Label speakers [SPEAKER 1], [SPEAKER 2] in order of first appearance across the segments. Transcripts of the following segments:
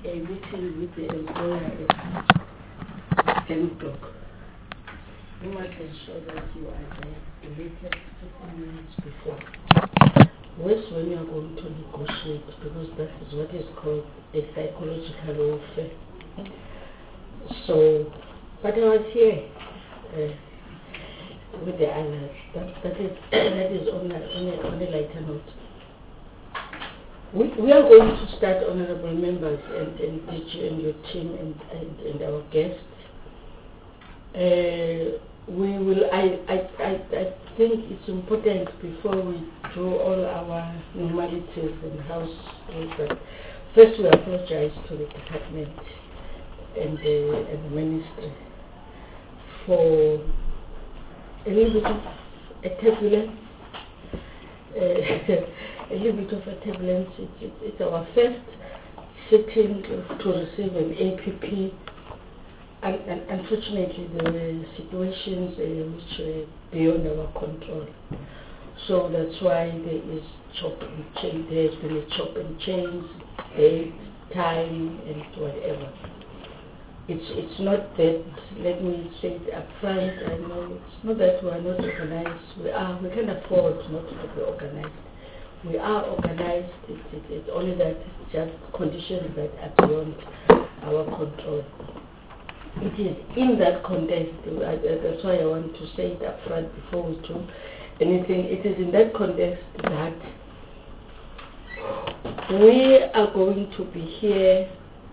[SPEAKER 1] a meeting with the employer at 10 o'clock. You must ensure that you are there the latest 15 minutes before. Worse when you are going to negotiate, because that is what is called a psychological warfare. So, but I was here with the others. That is on a lighter note. We are going to start, honorable members and DG and your team and our guests. We will. I think it's important before we do all our normalities and house rules that first we apologize to the department and the ministry for a little bit of a turbulence. A little bit of a turbulence. It's our first sitting to receive an APP. And unfortunately, there were situations which were beyond our control. So that's why there is chop and change. There has been a chop and change, date, time, and whatever. It's not that, let me say it up front, I know it's not that we are not organized. We can afford not to be organized. We are organized, it's only that it's just conditions that are beyond our control. It is in that context, that's why I want to say it up front before we do anything. It is in that context that we are going to be here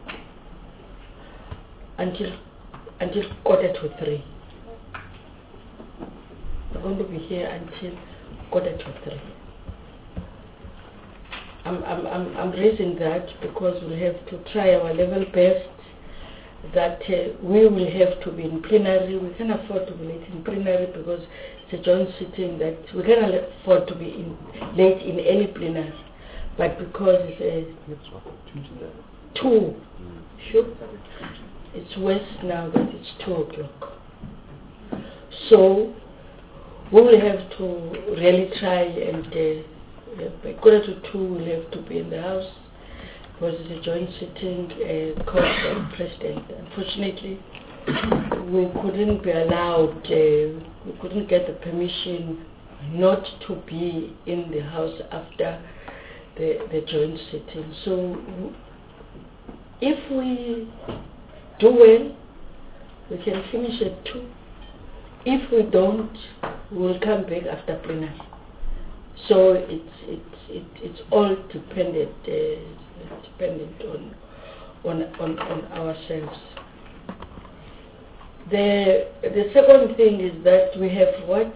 [SPEAKER 1] until 2:45. We're going to be here until 2:45. I'm raising that because we have to try our level best that we will have to be in plenary. We can afford to be late in plenary because it's a joint sitting that we can afford to be late in any plenary. But because it's two, sure, it's worse now that it's 2 o'clock. So we will have to really try and by 2:45 we'll have to be in the house because it's a joint sitting called by the president. Unfortunately, we couldn't be allowed, we couldn't get the permission not to be in the house after the joint sitting. So if we do well, we can finish at 2. If we don't, we'll come back after plenary. So it's all dependent on ourselves. The second thing is that we have what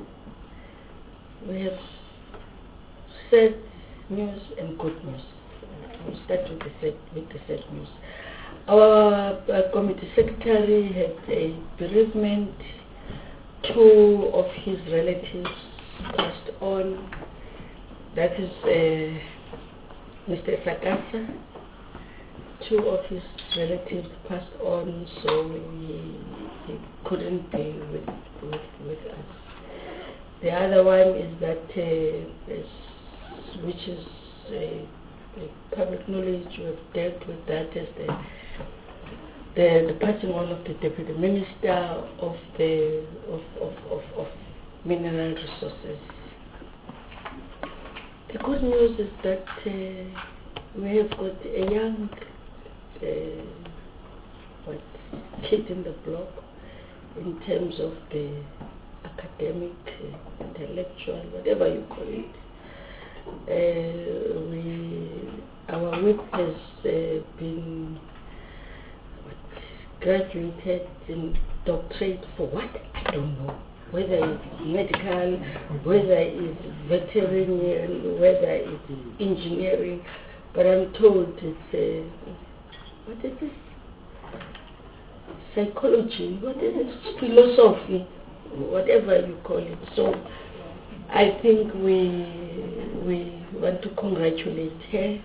[SPEAKER 1] we have sad news and good news. We'll start with the sad news. Our committee secretary had a bereavement. 2 of his relatives passed on. That is Mr. Sakasa. 2 of his relatives passed on, so he couldn't be with us. The other one is that, which is public knowledge, we have dealt with that as the passing on of the Deputy Minister of Mineral Resources. The good news is that we have got a young kid in the block in terms of the academic, intellectual, whatever you call it. Our whip has been graduated in doctorate for what? I don't know. Whether it's medical, whether it's veterinarian, whether it's engineering, but I'm told it's what is this? Psychology, what is it? Philosophy, whatever you call it. So I think we want to congratulate her.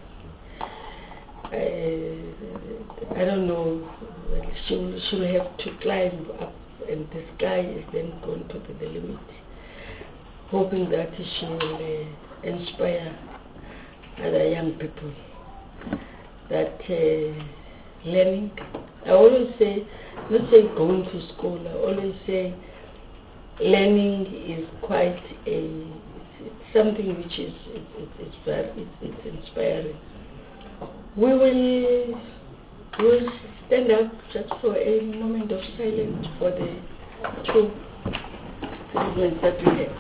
[SPEAKER 1] I don't know, she'll have to climb up, and the sky is then going to be the limit. Hoping that she will inspire other young people that learning. I always say, not say going to school, I always say learning is quite it's something which is it's inspiring. We will stand up just for a moment of silence for the two citizens that we have.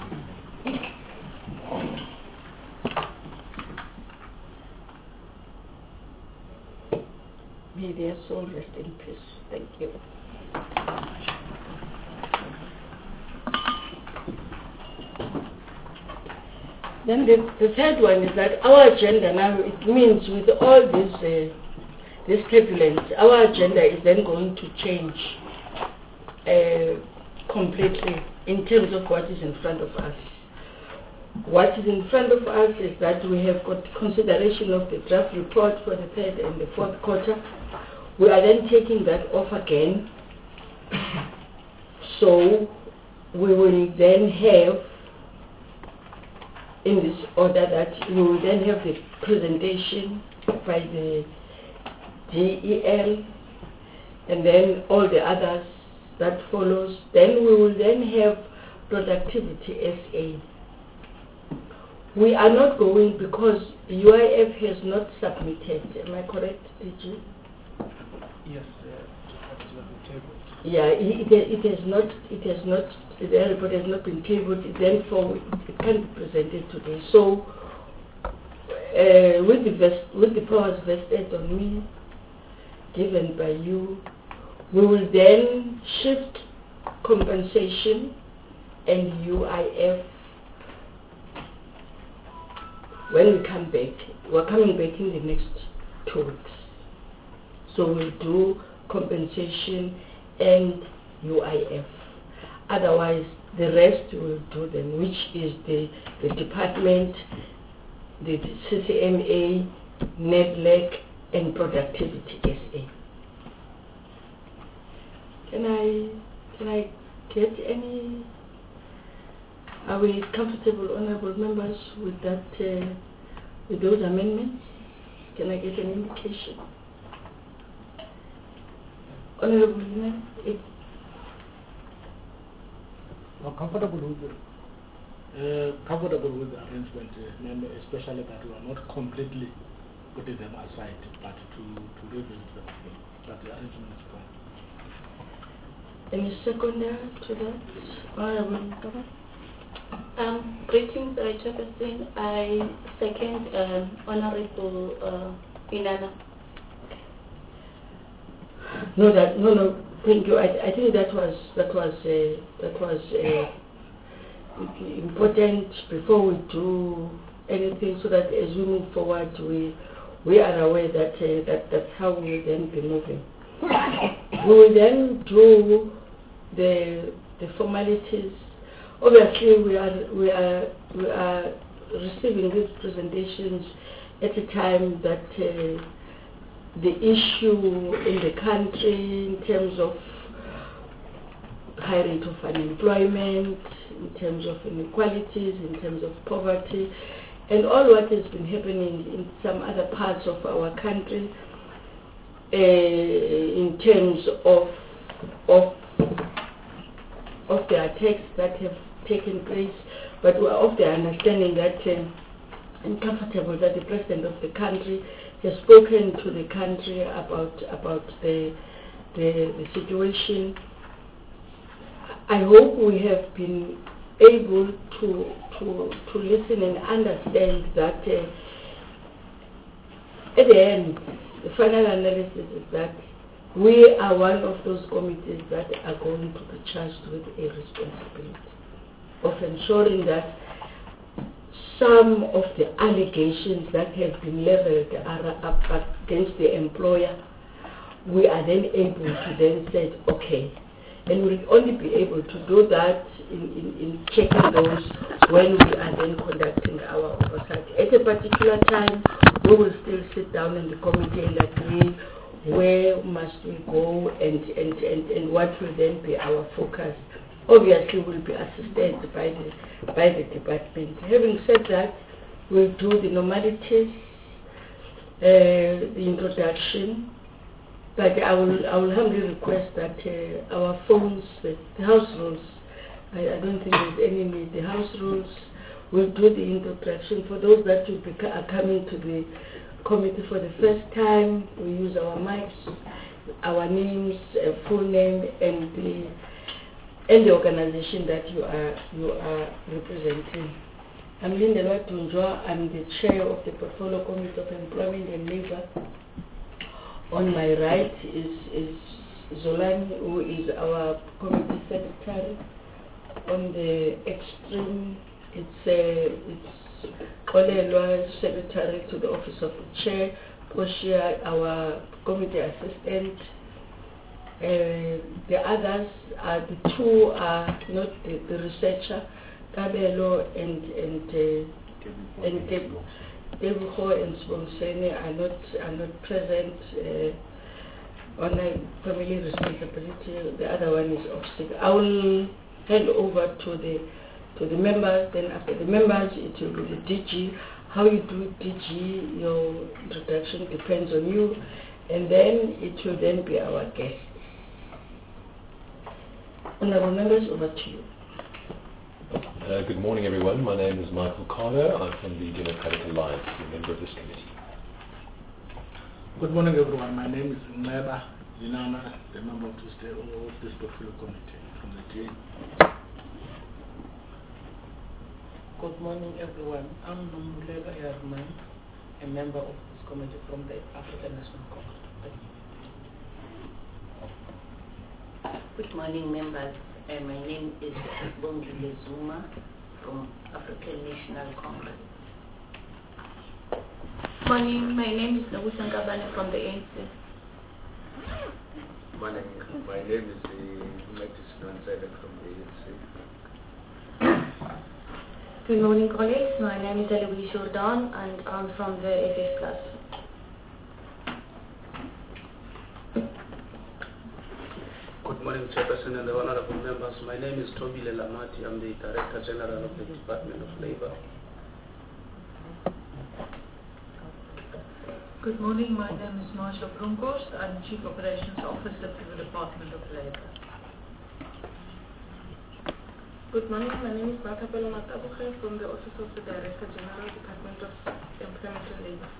[SPEAKER 1] May their soul rest in peace. Thank you. Then the third one is that our agenda now, it means with all this turbulence, our agenda is then going to change completely in terms of what is in front of us. What is in front of us is that we have got consideration of the draft report for the third and the fourth quarter. We are then taking that off again. So we will then have, in this order, that we will then have the presentation by the GEL and then all the others that follows. Then we will then have productivity SA. We are not going because UIF has not submitted. Am I correct, DG?
[SPEAKER 2] Yes,
[SPEAKER 1] yeah, it has not. The report has not been tabled. Therefore, it can't be presented today. So, with the powers vested on me, given by you, we will then shift compensation and UIF when we come back. We're coming back in the next 2 weeks. So we'll do compensation and UIF. Otherwise, the rest we'll do then, which is the department, the CCMA, NEDLEC, and Productivity SA. Can I get any? Are we comfortable, honourable members, with that, with those amendments? Can I get an indication? Honourable Lina,
[SPEAKER 2] We're comfortable with the arrangement, especially that we are not completely putting them aside, but to revisit them again. But the arrangement is fine.
[SPEAKER 1] Any seconder to that? Honourable
[SPEAKER 3] Greetings, Chairperson. I second Honourable Inana.
[SPEAKER 1] No. Thank you. I think that was important before we do anything, so that as we move forward, we are aware that that's how we will then be moving. We will then do the formalities. Obviously, we are receiving these presentations at a time that the issue in the country in terms of high rate of unemployment, in terms of inequalities, in terms of poverty, and all what has been happening in some other parts of our country in terms of the attacks that have taken place. But we are of the understanding that I'm comfortable that the President of the country has spoken to the country about the situation. I hope we have been able to listen and understand that at the end, the final analysis is that we are one of those committees that are going to be charged with a responsibility of ensuring that some of the allegations that have been leveled are up against the employer, we are then able to then say, okay, and we'll only be able to do that in checking those when we are then conducting our oversight. At a particular time, we will still sit down in the committee and agree where must we go and what will then be our focus. Obviously, we'll be assisted by the department. Having said that, we'll do the normalities, the introduction, But I will humbly request that our phones, the house rules, I don't think there's any need. The house rules will do the introduction. For those that are coming to the committee for the first time, we use our mics, our names, full name, and the organization that you are representing. I'm Lindelwa Tunjwa. I'm the chair of the Portfolio Committee of Employment and Labor. On my right is Zolani, who is our committee secretary. On the extreme, it's Kolelwa, secretary to the office of the chair. Portia, our committee assistant. The others are the two are not the researcher, Kabelo and Debuho and Sponsene are not present on a family responsibility. The other one is off sick. I will hand over to the members. Then after the members, it will be the DG. How you do DG, your introduction depends on you, and then it will then be our guest. Honourable members, over to you.
[SPEAKER 4] Good morning, everyone. My name is Michael Carter. I'm from the Democratic Alliance, a member of this committee.
[SPEAKER 2] Good morning, everyone. My name is Ngeba Zinana, the member of this portfolio committee from the team.
[SPEAKER 5] Good morning, everyone. I'm Nombulela Yarman, a member of this committee from the African National Congress.
[SPEAKER 6] Good morning, members. My name is Bongile Zuma from African National Congress.
[SPEAKER 3] Morning, my name is Nobusa Ngabane from the ANC.
[SPEAKER 7] Morning, my name is Matis Nansele from the ANC.
[SPEAKER 3] Good morning, colleagues. My name is Eloise Jordan and I'm from the FS Plus.
[SPEAKER 8] Good morning, Chairperson and the honorable members. My name is Toby Lelamati. I'm the Director General of the Department of Labor.
[SPEAKER 9] Good morning. My name is Marsha Bronkhorst. I'm Chief Operations Officer to the Department of Labor.
[SPEAKER 10] Good morning. My name is Bakapelo Matabuche from the Office of the Director General, Department of Employment and Labor.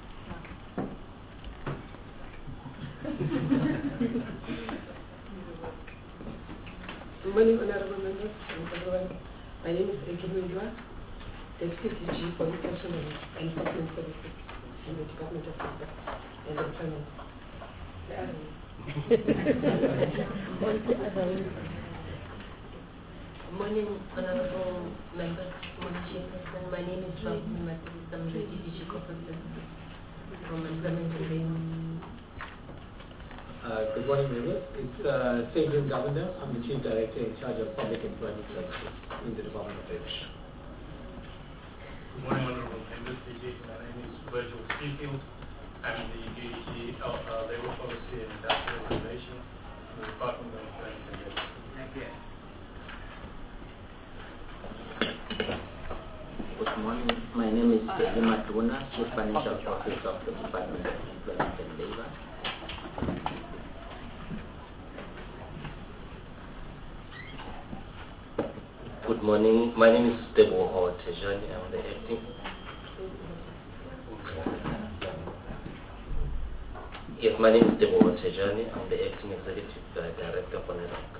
[SPEAKER 11] Good morning, honorable members and everyone. My name is Ekene Ndwa, Deputy DG for Education and Enforcement Services in the Department of Labor and Employment.
[SPEAKER 6] Good morning, honorable members. My name is Rahul Matis. I'm the DG Corporate Services from Employment and Labor.
[SPEAKER 12] Good morning, members. It's Sengrin Governor. I'm the Chief Director in charge of Public Employment Services in the Department of Labor.
[SPEAKER 13] Good morning, honorable members. My name is Virgil Seafield. I'm the DG Labor Policy and Industrial Relations in the Department of Employment and Labor.
[SPEAKER 14] Good morning. My name is Tele Matuna, Chief Financial Officer of the Department of Employment and Labor.
[SPEAKER 15] Good morning. My name is Debo Tejani. I'm the acting. Yes, my name is Debo Tejani. I'm the acting executive director for NEDOC.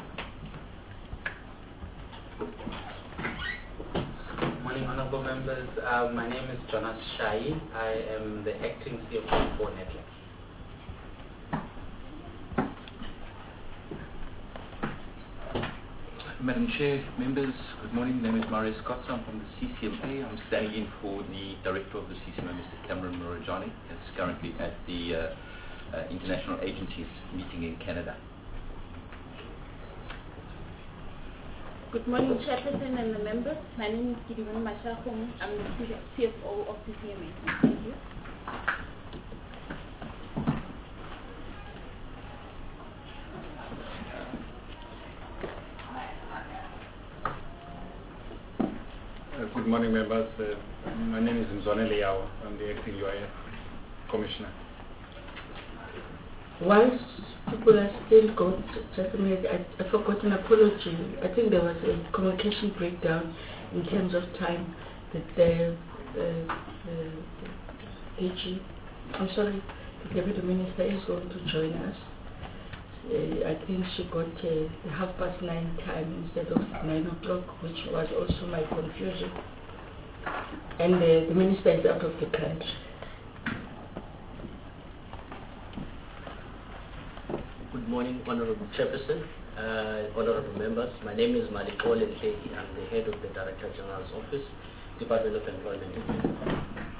[SPEAKER 16] Good morning, honorable members. My name is Jonas Shai. I am the acting CFO for NEDOC.
[SPEAKER 17] Madam Chair, members, good morning. My name is Marius Kotze. I'm from the CCMA. I'm standing in for the Director of the CCMA, Mr. Cameron Murajani, that's currently at the International Agencies meeting in Canada.
[SPEAKER 10] Good morning, Chairperson and the members. My name is Gideon Mashahom. I'm the CFO of CCMA. Thank you.
[SPEAKER 18] Good morning, members. My name is Mzwanele Yawo. I'm the acting UIF Commissioner.
[SPEAKER 1] Whilst people are still going, just a minute, I forgot an apology. I think there was a communication breakdown in terms of time that the DG, I'm sorry, the Deputy Minister is going to join us. I think she got the 9:30 time instead of 9 o'clock, which was also my confusion. And the Minister is out of the country.
[SPEAKER 19] Good morning, Honorable Chairperson, Honorable Members. My name is Malikole Nhleki. I'm the Head of the Director General's Office, Department of Employment.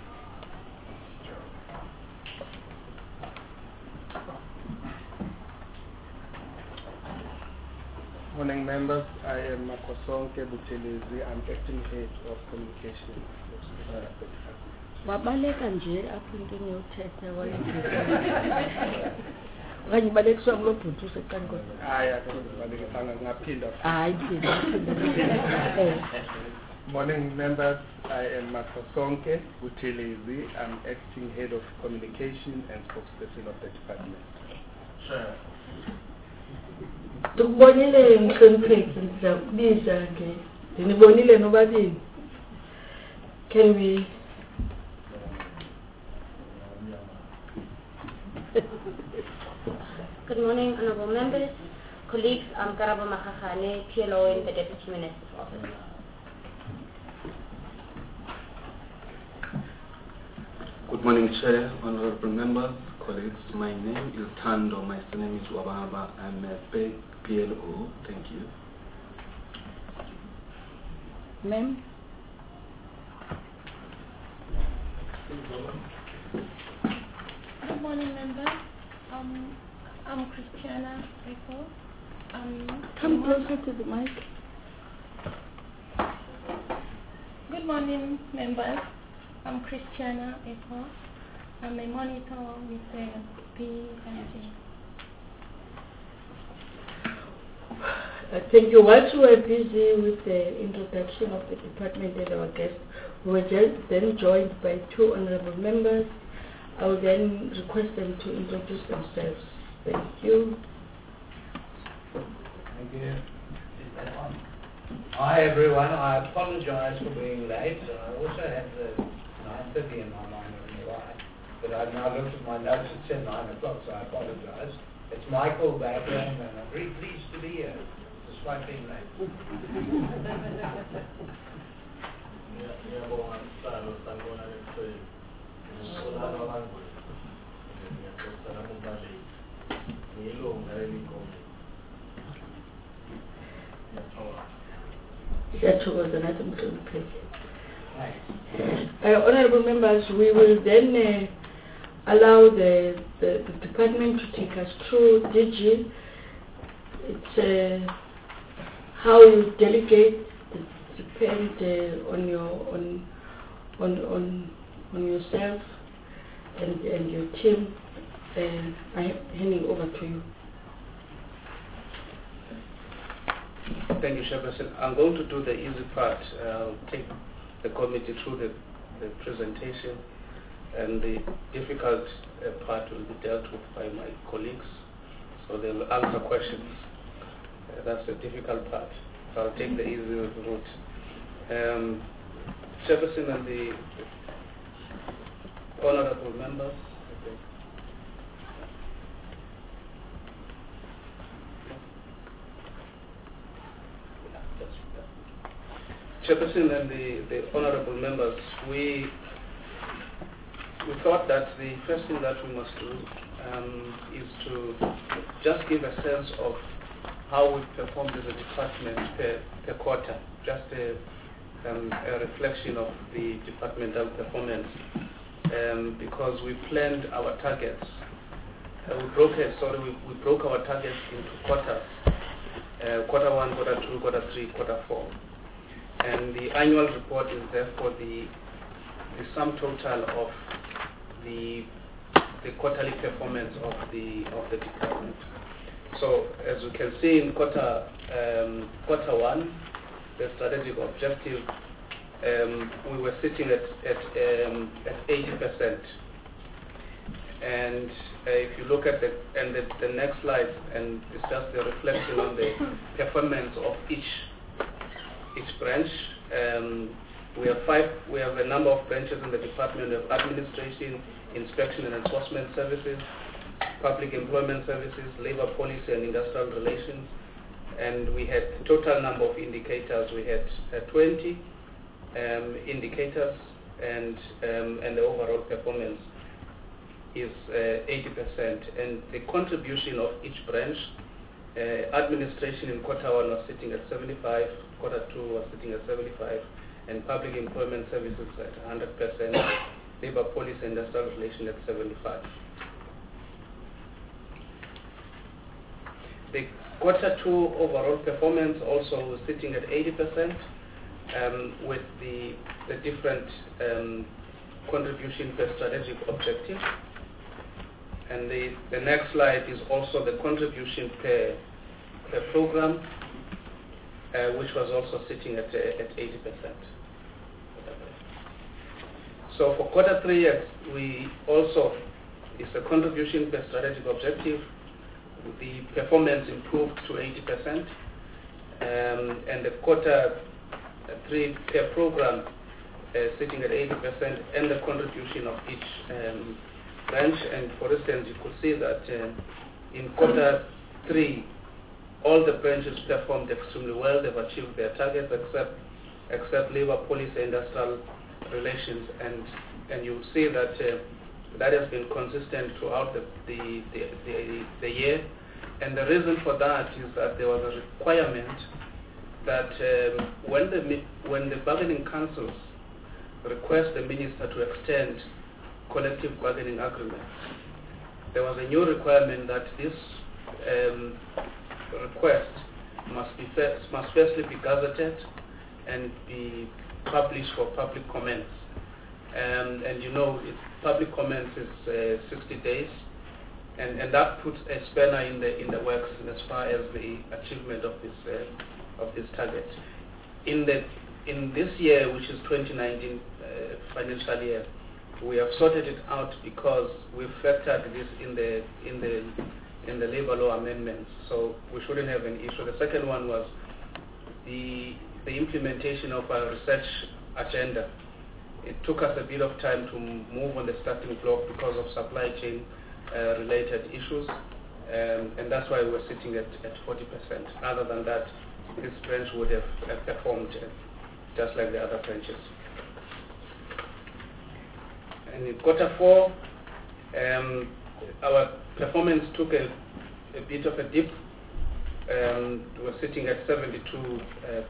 [SPEAKER 2] Morning, members. I am Makosonke Buthelezi. I'm acting head of communication.
[SPEAKER 1] Wabaleka nje apho into ngiyothetha wayengizwa. Okanye balekiswa ngulo bhuti useqango.
[SPEAKER 2] Hayi akubalekisanga ngaphinda.
[SPEAKER 1] Hayi phinda.
[SPEAKER 2] Morning, members. I am Makosonke Buthelezi. I'm acting head of communication and spokesperson of the department. Sure.
[SPEAKER 1] Tukubonile mhlonipheki ndizakubiza ke ndinibonile nobabini. Can we
[SPEAKER 3] Good morning, honorable members, colleagues. I'm Karabo Makhakhane, PLO in the Deputy Minister's Office.
[SPEAKER 8] Good morning, Chair, honorable members, colleagues. My name is Tando. My surname is Wababa. I'm a PLO. Thank you.
[SPEAKER 1] Ma'am?
[SPEAKER 20] Good morning, members. I'm Christiana Rico.
[SPEAKER 1] Come closer to the mic.
[SPEAKER 20] Good morning, members. I'm Christiana Rico. I'm a monitor with the PNG.
[SPEAKER 1] Thank you. Whilst we were busy with the introduction of the department and our guests, we were then joined by two honorable members. I will then request them to introduce themselves. Thank you.
[SPEAKER 21] Thank you. Hi everyone, I apologize for being late. I also had the 9:30 in my mind on the right, but I've now looked at my notes, it said 9 o'clock, so I apologize. It's Michael Backland, and I'm very pleased to be here, despite being late.
[SPEAKER 1] Honorable members, we will then allow the department to take us through DG. It's how you delegate depend on yourself and your team. I'm handing over to you.
[SPEAKER 8] Thank you, Chairperson. I'm going to do the easy part. I'll take the committee through the presentation, and the difficult part will be dealt with by my colleagues, so they'll answer questions. That's the difficult part. So I'll take the easy route. Chairperson and the honorable members, Chairperson and the honorable members, we thought that the first thing that we must do is to just give a sense of how we performed as a department per quarter, just a reflection of the departmental performance, because we planned our targets. We broke our targets into quarters, quarter 1, quarter 2, quarter 3, quarter 4. And the annual report is therefore the sum total of the quarterly performance of the department. So as you can see in quarter 1, the strategic objective, we were sitting at 80%. And if you look at the next slide, and it's just the reflection on the performance of each branch. We have a number of branches in the Department of Administration, Inspection and Enforcement Services, Public Employment Services, Labor Policy and Industrial Relations, and we had total number of indicators. We had 20 indicators, and the overall performance is 80%. And the contribution of each branch, administration in quarter 1 was sitting at 75, quarter 2 was sitting at 75, and public employment services at 100%, labor policy and industrial relations at 75. The quarter 2 overall performance also was sitting at 80%, with the different contribution per strategic objective. And the next slide is also the contribution per program, which was also sitting at 80%. So for quarter 3, we also, it's a contribution per strategic objective. The performance improved to 80%, and the quarter 3 per program sitting at 80%, and the contribution of each branch. And for instance, you could see that in quarter 3, all the branches performed extremely well. They've achieved their targets except labor policy and industrial relations, and you'll see that that has been consistent throughout the year. And the reason for that is that there was a requirement that when the bargaining councils request the minister to extend collective bargaining agreements, there was a new requirement that this request must firstly be gazetted and be published for public comments. And you know, public comments is 60 days, and that puts a spanner in the works as far as the achievement of this target. In this year, which is 2019 financial year, we have sorted it out because we factored this in the labor law amendments, so we shouldn't have an issue. The second one was the implementation of our research agenda. It took us a bit of time to move on the starting block because of supply chain related issues, and that's why we're sitting at 40%. Other than that, this branch would have performed just like the other branches. And in quarter 4, our performance took a bit of a dip. We're sitting at 72%.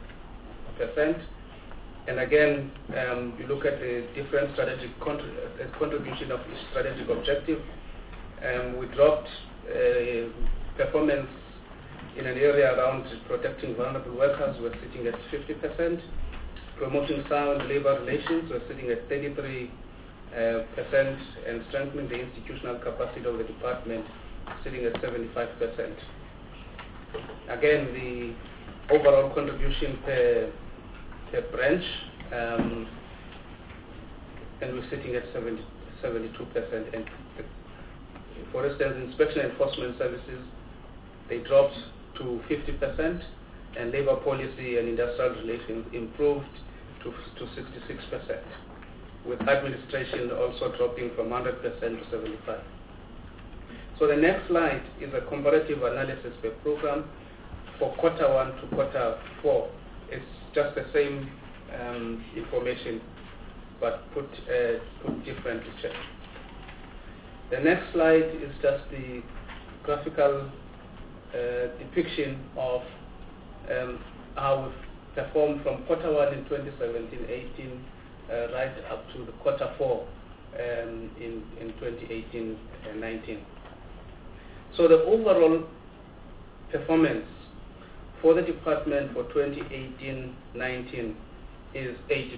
[SPEAKER 8] And again, you look at the different strategic contribution of each strategic objective. We dropped performance in an area around protecting vulnerable workers. We're sitting at 50%. Promoting sound labor relations, we're sitting at 33%, and strengthening the institutional capacity of the department, sitting at 75%. Again, the overall contribution per branch, and we're sitting at 72%. And for instance, inspection and enforcement services, they dropped to 50%, and labor policy and industrial relations improved to 66%, with administration also dropping from 100% to 75%. So the next slide is a comparative analysis per program for quarter 1 to quarter 4. It's just the same information, but put differently. The next slide is just the graphical depiction of how we've performed from quarter 1 in 2017-18 right up to the quarter 4 in 2018-19. So the overall performance for the department for 2018-19 is 80%.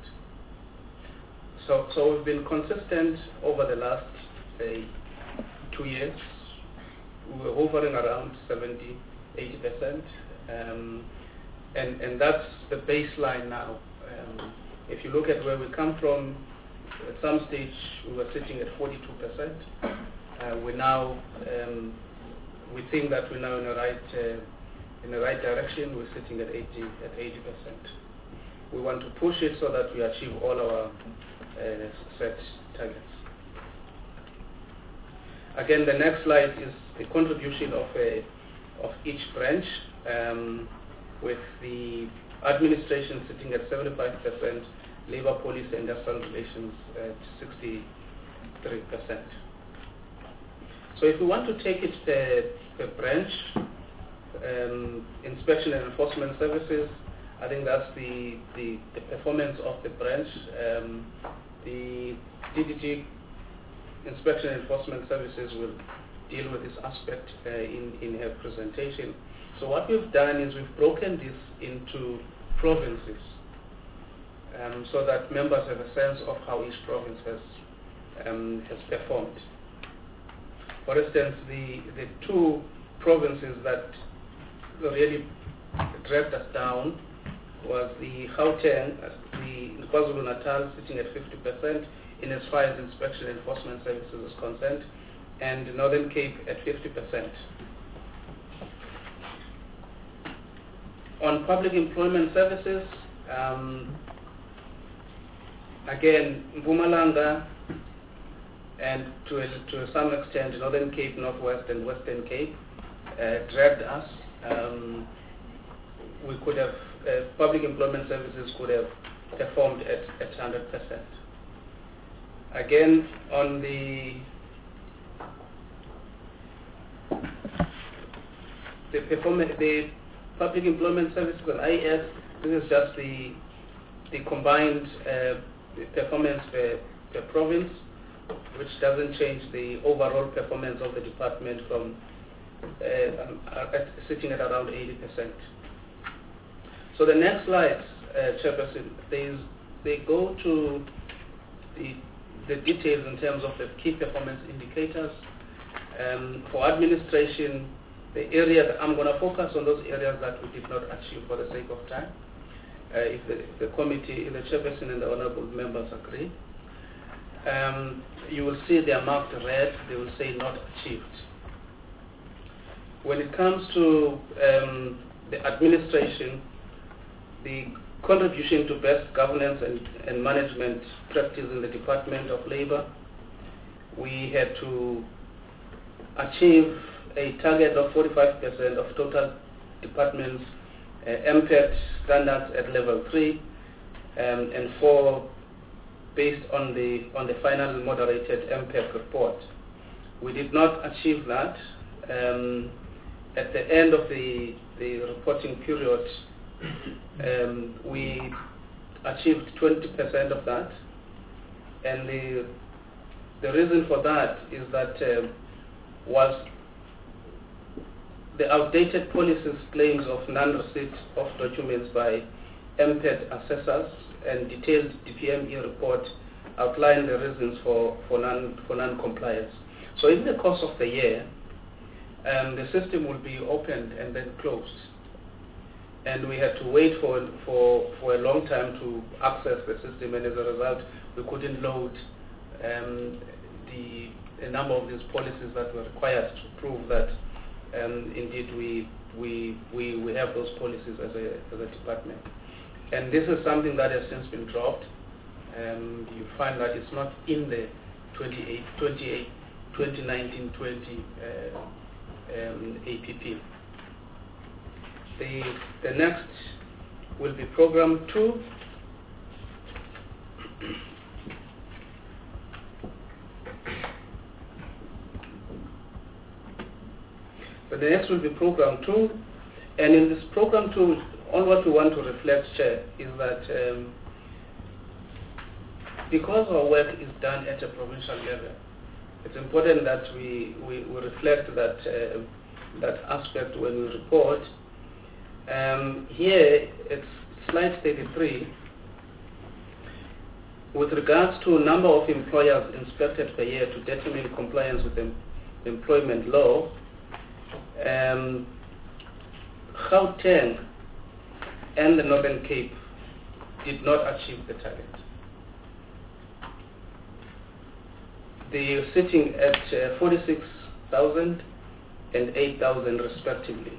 [SPEAKER 8] So we've been consistent over the last, say, 2 years. We're hovering around 70-80%, and that's the baseline now. If you look at where we come from, at some stage we were sitting at 42%. We now we think that we're now in the right direction. We're sitting at 80%. We want to push it so that we achieve all our set targets. Again, the next slide is the contribution of each branch, with the administration sitting at 75%, labor, police, and industrial relations at 63%. So if we want to take it per branch, inspection and enforcement services, I think that's the performance of the branch. The DDG inspection and enforcement services will deal with this aspect in her presentation. So what we've done is we've broken this into provinces, so that members have a sense of how each province has performed. For instance, the two provinces that really dragged us down was the Gauteng, the KwaZulu-Natal sitting at 50% in as far as inspection and enforcement services is concerned, and the Northern Cape at 50%. On public employment services, again, Mpumalanga and to some extent Northern Cape, Northwest and Western Cape dragged us. We could have, public employment services could have performed at 100%. Again, on the public employment services on IS, this is just the combined performance per province, which doesn't change the overall performance of the department from sitting at around 80%. So the next slide, Chairperson, they go to the details in terms of the key performance indicators. For administration, the area that I'm going to focus on those areas that we did not achieve for the sake of time. If the committee, if the Chairperson and the honorable members agree, you will see they are marked red. They will say not achieved. When it comes to the administration, the contribution to best governance and management practice in the Department of Labor, we had to achieve a target of 45% of total departments MPET standards at level 3, and 4 based on the final moderated MPET report. We did not achieve that. At the end of the reporting period, we achieved 20% of that, and the reason for that is that was the outdated policies claims of non-receipt of documents by MPET assessors and detailed DPME report outline the reasons for non-compliance. So in the course of the year, the system will be opened and then closed, and we had to wait for a long time to access the system, and as a result we couldn't load the number of these policies that were required to prove that indeed we have those policies as a department. And this is something that has since been dropped. You find that it's not in the 2019-20 APP. The next will be program 2. So the next will be program 2, and in this program 2, all what we want to reflect, Chair, is that because our work is done at a provincial level, it's important that we reflect that aspect when we report. Here, it's slide 33. With regards to number of employers inspected per year to determine compliance with the employment law, Gauteng and the Northern Cape did not achieve the target. they are sitting at 46,000 and 8,000 respectively.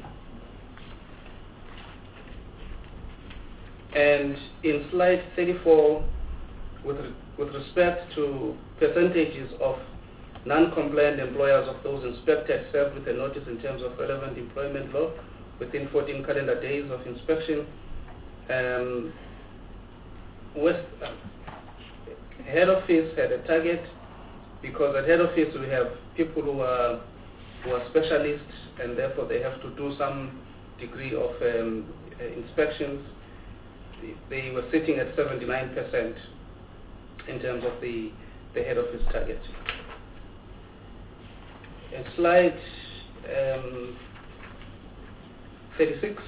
[SPEAKER 8] And in slide 34, with respect to percentages of non-compliant employers of those inspected served with a notice in terms of relevant employment law within 14 calendar days of inspection, head office had a target, because at head office we have people who are specialists, and therefore they have to do some degree of inspections. They were sitting at 79% in terms of the head office target. In slide 36,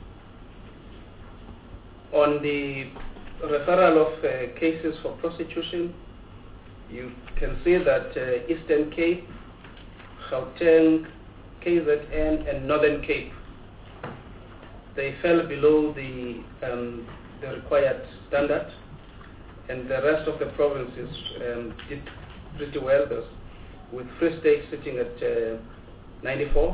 [SPEAKER 8] on the referral of cases for prostitution, you can see that Eastern Cape, Gauteng, KZN, and Northern Cape, they fell below the required standard, and the rest of the provinces did pretty well, with Free State sitting at 94,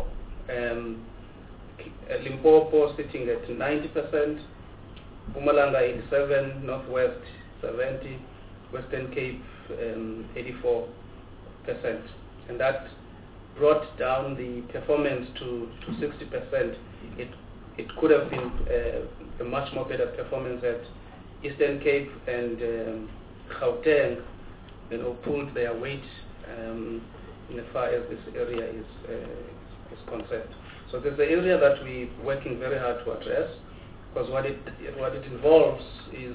[SPEAKER 8] Limpopo sitting at 90%, Mpumalanga 87, Northwest 70, Western Cape 84%, and that brought down the performance to 60%. It could have been a much more better performance at Eastern Cape, and Gauteng, pulled their weight in as far as this area is concerned. So there's an area that we're working very hard to address, because what it involves is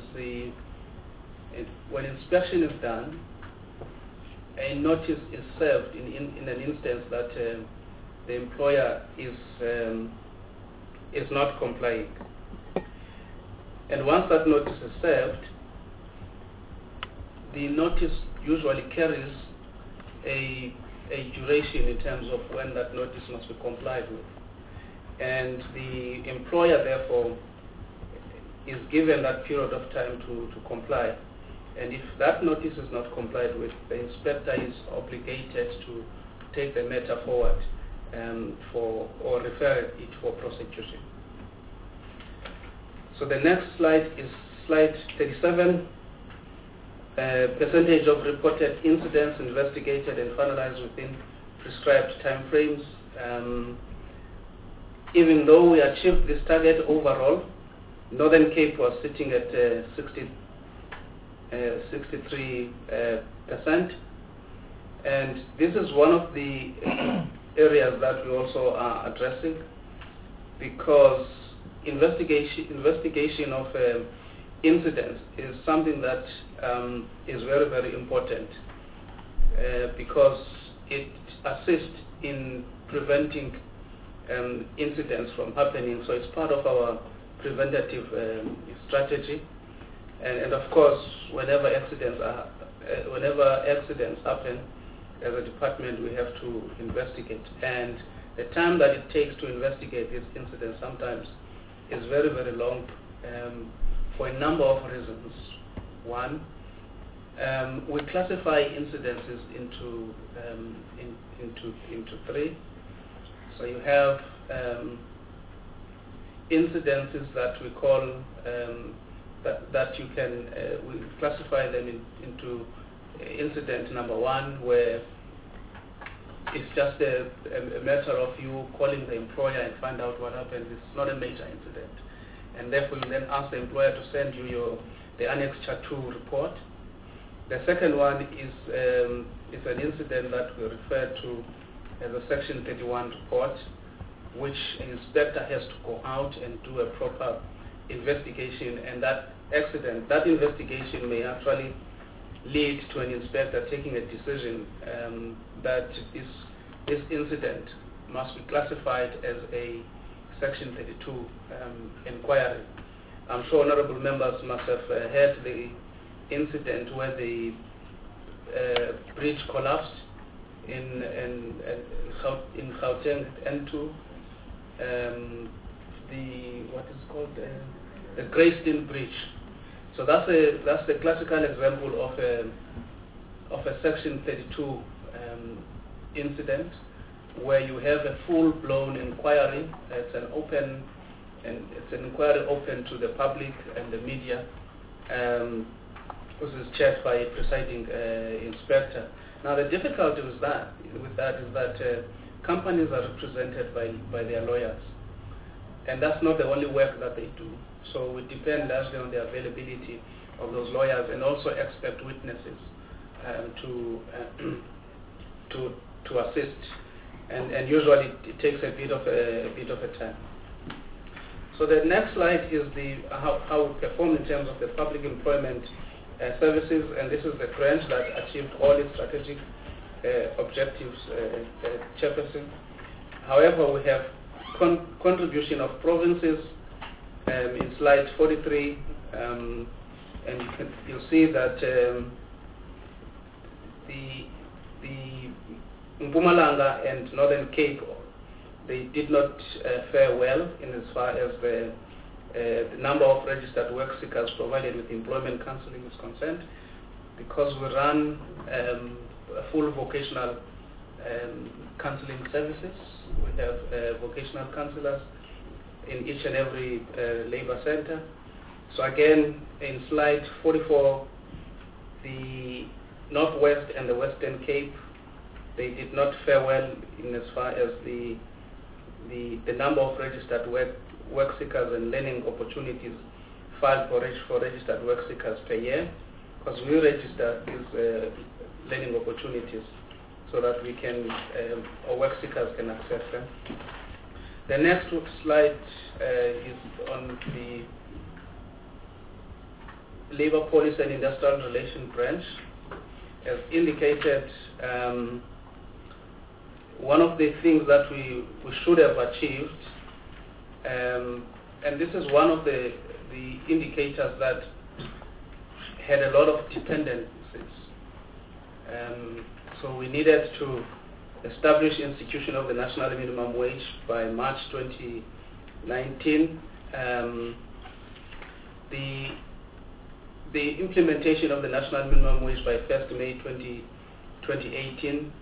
[SPEAKER 8] when inspection is done, a notice is served in an instance that the employer is not complying. And once that notice is served, the notice usually carries a duration in terms of when that notice must be complied with. And the employer, therefore, is given that period of time to comply. And if that notice is not complied with, the inspector is obligated to take the matter forward or refer it for prosecution. So the next slide is slide 37. Percentage of reported incidents investigated and finalized within prescribed time frames. Even though we achieved this target overall, Northern Cape was sitting at 63%, and this is one of the areas that we also are addressing, because investigation of incidents is something that is very, very important, because it assists in preventing incidents from happening. So it's part of our preventative strategy, and of course, whenever accidents happen, as a department we have to investigate, and the time that it takes to investigate these incidents sometimes is very, very long, for a number of reasons. One, we classify incidences into three. So you have incidences that we call that you can we classify them into incident number one, where it's just a matter of you calling the employer and find out what happened. It's not a major incident, and therefore you then ask the employer to send you the Annex 2 report. The second one is an incident that we refer to as a Section 31 report, which an inspector has to go out and do a proper investigation, and that investigation may actually lead to an inspector taking a decision that this incident must be classified as a Section 32 inquiry. I'm sure honorable members must have heard the incident where the bridge collapsed in Gauteng N2, the Greystone Bridge. So that's a classical example of a Section 32 incident, where you have a full-blown inquiry. It's an inquiry open to the public and the media, which is chaired by a presiding inspector. Now, the difficulty with that is that companies are represented by their lawyers, and that's not the only work that they do. So we depend largely on the availability of those lawyers and also expert witnesses to assist, and usually it takes a bit of a time. So the next slide is how we perform in terms of the public employment services, and this is the branch that achieved all its strategic objectives, Chairperson. However, we have contribution of provinces in slide 43, and you'll see that the Mpumalanga and Northern Cape, they did not fare well in as far as the number of registered work seekers provided with employment counseling is concerned, because we run full vocational counseling services. We have vocational counselors in each and every labor center. So again, in slide 44, the Northwest and the Western Cape, they did not fare well in as far as the number of registered work seekers and learning opportunities filed for registered work seekers per year, because we register these learning opportunities so that we can, or work seekers can access them. The next slide is on the Labor Policy and Industrial Relations branch. As indicated, one of the things that we should have achieved, and this is one of the indicators that had a lot of dependencies. So we needed to establish institution of the national minimum wage by March 2019. The implementation of the national minimum wage by 1st May 2018,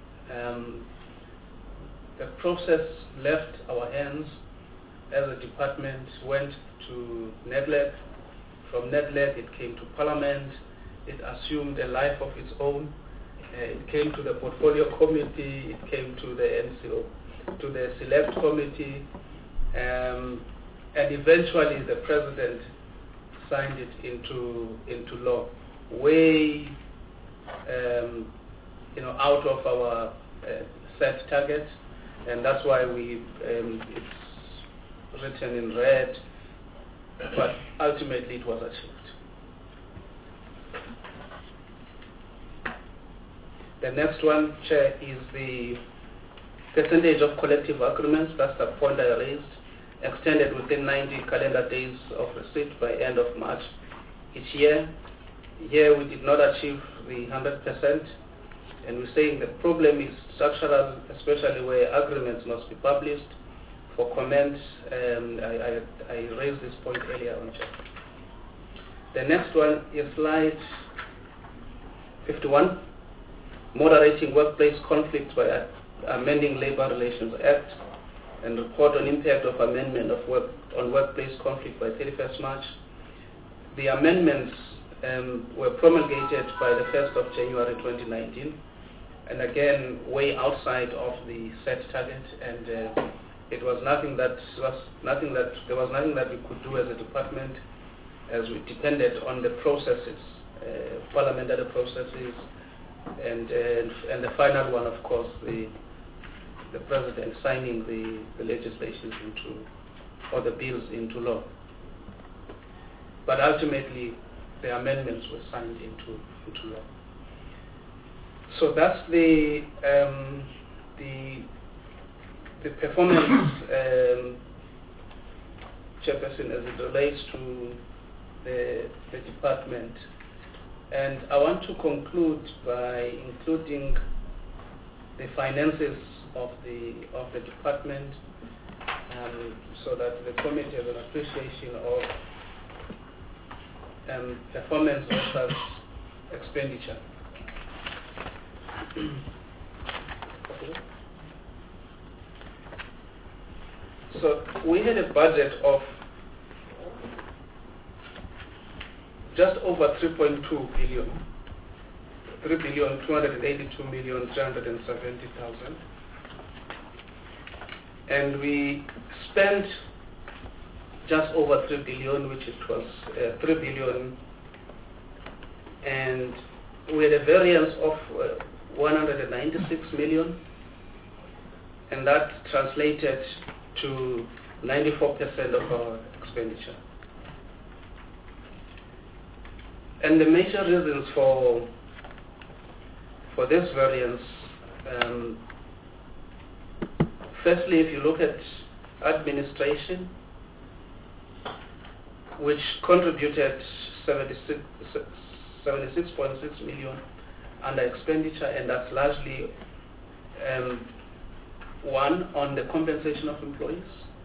[SPEAKER 8] the process left our hands as a department, went to NEDLEC. From NEDLEC it came to Parliament, it assumed a life of its own. It came to the Portfolio Committee, it came to the NCO, to the Select Committee, and eventually the President signed it into law, way out of our set target, and that's why it's written in red, but ultimately it was achieved. The next one, Chair, is the percentage of collective agreements. That's the point I raised, extended within 90 calendar days of receipt by end of March each year. Here we did not achieve the 100%, and we're saying the problem is structural, especially where agreements must be published for comment. I raised this point earlier on, Chair. The next one is slide 51. Moderating workplace conflicts by amending Labor Relations Act, and report on impact of amendment on workplace conflict by 31st March. The amendments were promulgated by the 1st of January 2019, and again way outside of the set target, and there was nothing that we could do as a department, as we depended on the processes, parliamentary processes. And the final one, of course, the President signing the legislation or the bills into law. But ultimately, the amendments were signed into law. So that's the performance, Chairperson, as it relates to the department. And I want to conclude by including the finances of the department, so that the committee has an appreciation of performance versus expenditure. carefully. So we had a budget of just over 3.2 billion, 3,282,370,000, and we spent just over 3 billion, which it was 3 billion, and we had a variance of 196 million, and that translated to 94% of our expenditure. And the major reasons for this variance, firstly, if you look at administration, which contributed 76.6 million under expenditure, and that's largely one, on the compensation of employees,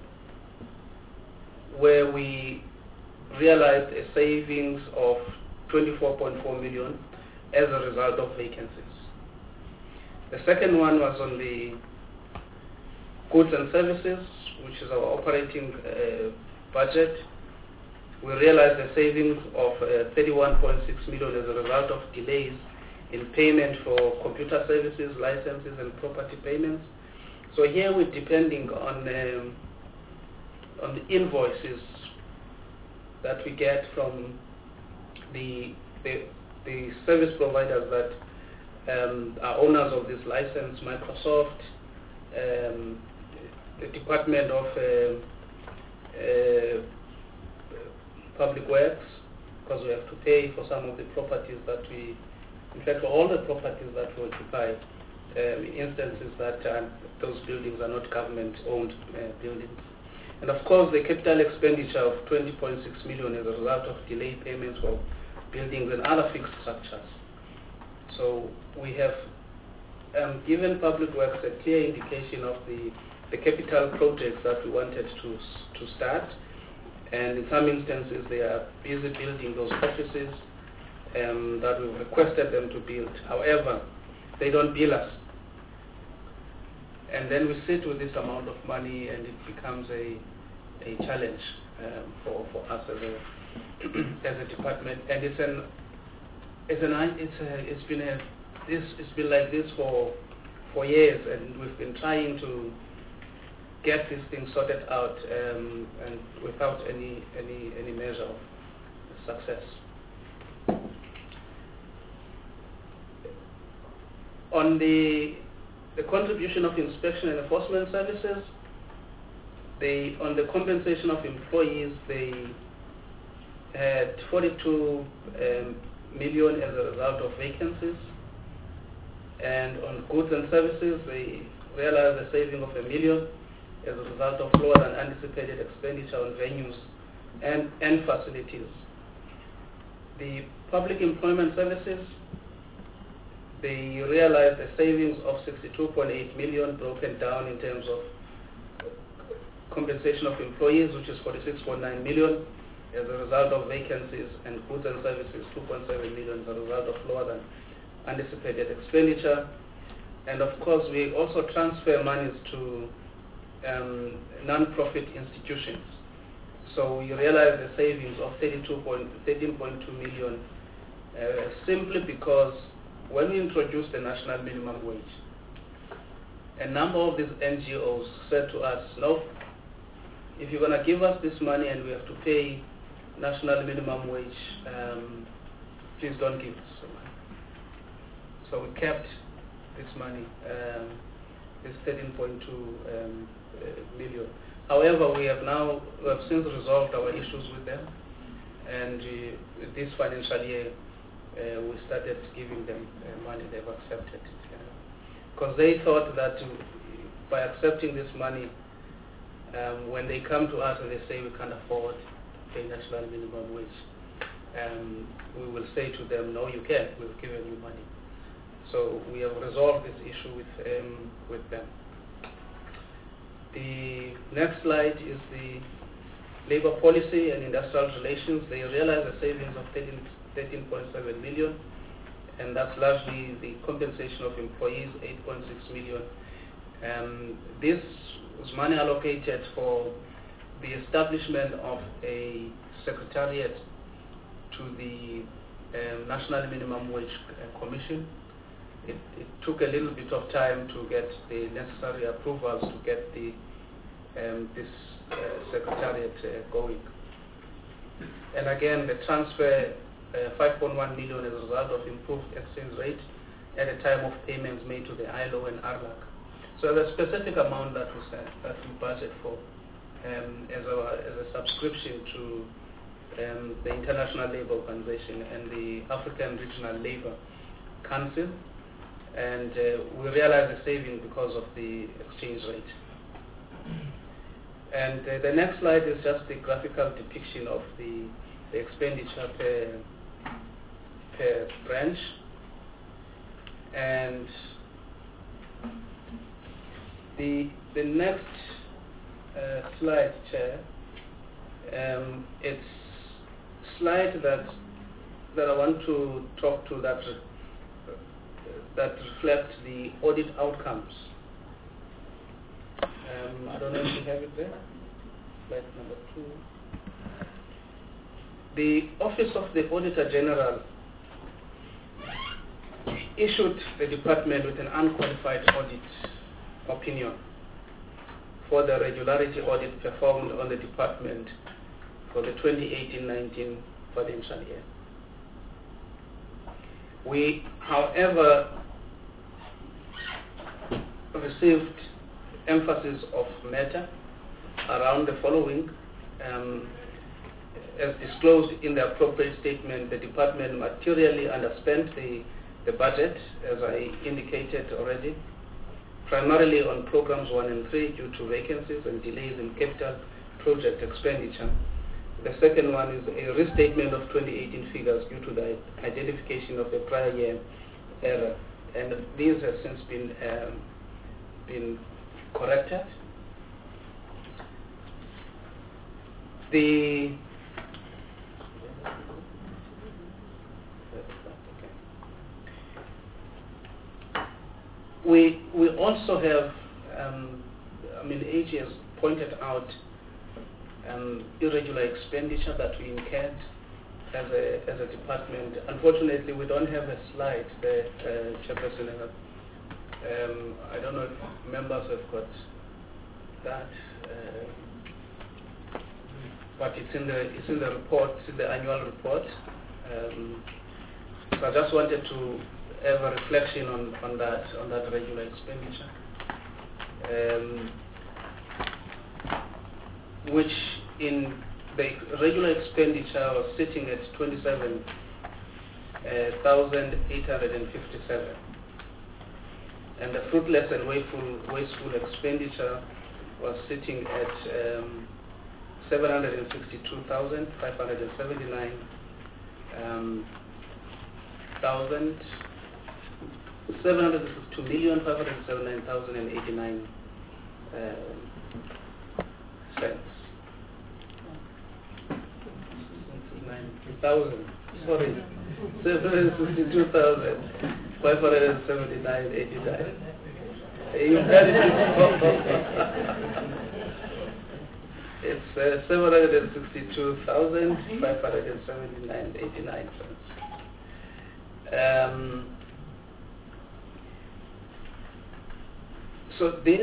[SPEAKER 8] where we realized a savings of 24.4 million as a result of vacancies. The second one was on the goods and services, which is our operating budget. We realized a savings of 31.6 million as a result of delays in payment for computer services, licenses, and property payments. So here we're depending on the invoices that we get from the service providers that are owners of this license, Microsoft, the Department of Public Works, because we have to pay for some of the properties that we, in fact, for all the properties that we occupy, instances that those buildings are not government-owned buildings. And of course, the capital expenditure of 20.6 million as a result of delayed payments for buildings and other fixed structures. So we have given Public Works a clear indication of the capital projects that we wanted to start, and in some instances they are busy building those offices that we requested them to build. However, they don't bill us. And then we sit with this amount of money, and it becomes a challenge for us as a department. And it's been like this for years, and we've been trying to get these things sorted out, and without any measure of success. On the contribution of inspection and enforcement services, on the compensation of employees, they had 42 million as a result of vacancies, and on goods and services, they realized a saving of 1 million as a result of lower than anticipated expenditure on venues and facilities. The public employment services, they realized a savings of 62.8 million, broken down in terms of compensation of employees, which is 46.9 million as a result of vacancies, and goods and services 2.7 million as a result of lower than anticipated expenditure. And of course, we also transfer monies to non-profit institutions. So we realized a savings of 13.2 million, simply because when we introduced the national minimum wage, a number of these NGOs said to us, no, if you're going to give us this money and we have to pay national minimum wage, please don't give us the money. So we kept this money, this 13.2 million. However, we have since resolved our issues with them, and this financial year we started giving them money. They've accepted it, because they thought that by accepting this money, when they come to us and they say we can't afford to pay national minimum wage, we will say to them, no, you can. We've given you money. So we have resolved this issue with them. The next slide is the labor policy and industrial relations. They realized a savings of 13.7 million, and that's largely the compensation of employees, 8.6 million, This was money allocated for the establishment of a secretariat to the National Minimum Wage Commission. It took a little bit of time to get the necessary approvals to get this secretariat going. And again, the transfer 5.1 million as a result of improved exchange rate at the time of payments made to the ILO and ARLAC. So the specific amount that we budget for as a subscription to the International Labour Organization and the African Regional Labour Council, and we realize a saving because of the exchange rate. And the next slide is just a graphical depiction of the expenditure per branch. And the next slide, Chair, it's slide that I want to talk to that reflect the audit outcomes. I don't know if you have it there. Slide number 2. The Office of the Auditor General issued the department with an unqualified audit opinion for the regularity audit performed on the department for the 2018-19 financial year. We, however, received emphasis of matter around the following. As disclosed in the appropriate statement, the department materially underspent the budget, as I indicated already, primarily on programs 1 and 3 due to vacancies and delays in capital project expenditure. The second one is a restatement of 2018 figures due to the identification of a prior year error, and these have since been corrected. We also have, AG has pointed out irregular expenditure that we incurred as a department. Unfortunately, we don't have a slide there, Chairperson. I don't know if members have got that, but it's in the report, it's in the annual report. So I just wanted to have a reflection on that regular expenditure, which in the regular expenditure was sitting at 27,857, and the fruitless and wasteful expenditure was sitting at 762,579 762,579,089 cents. 762,579.89. You got it. It's 762,579.89 cents. So these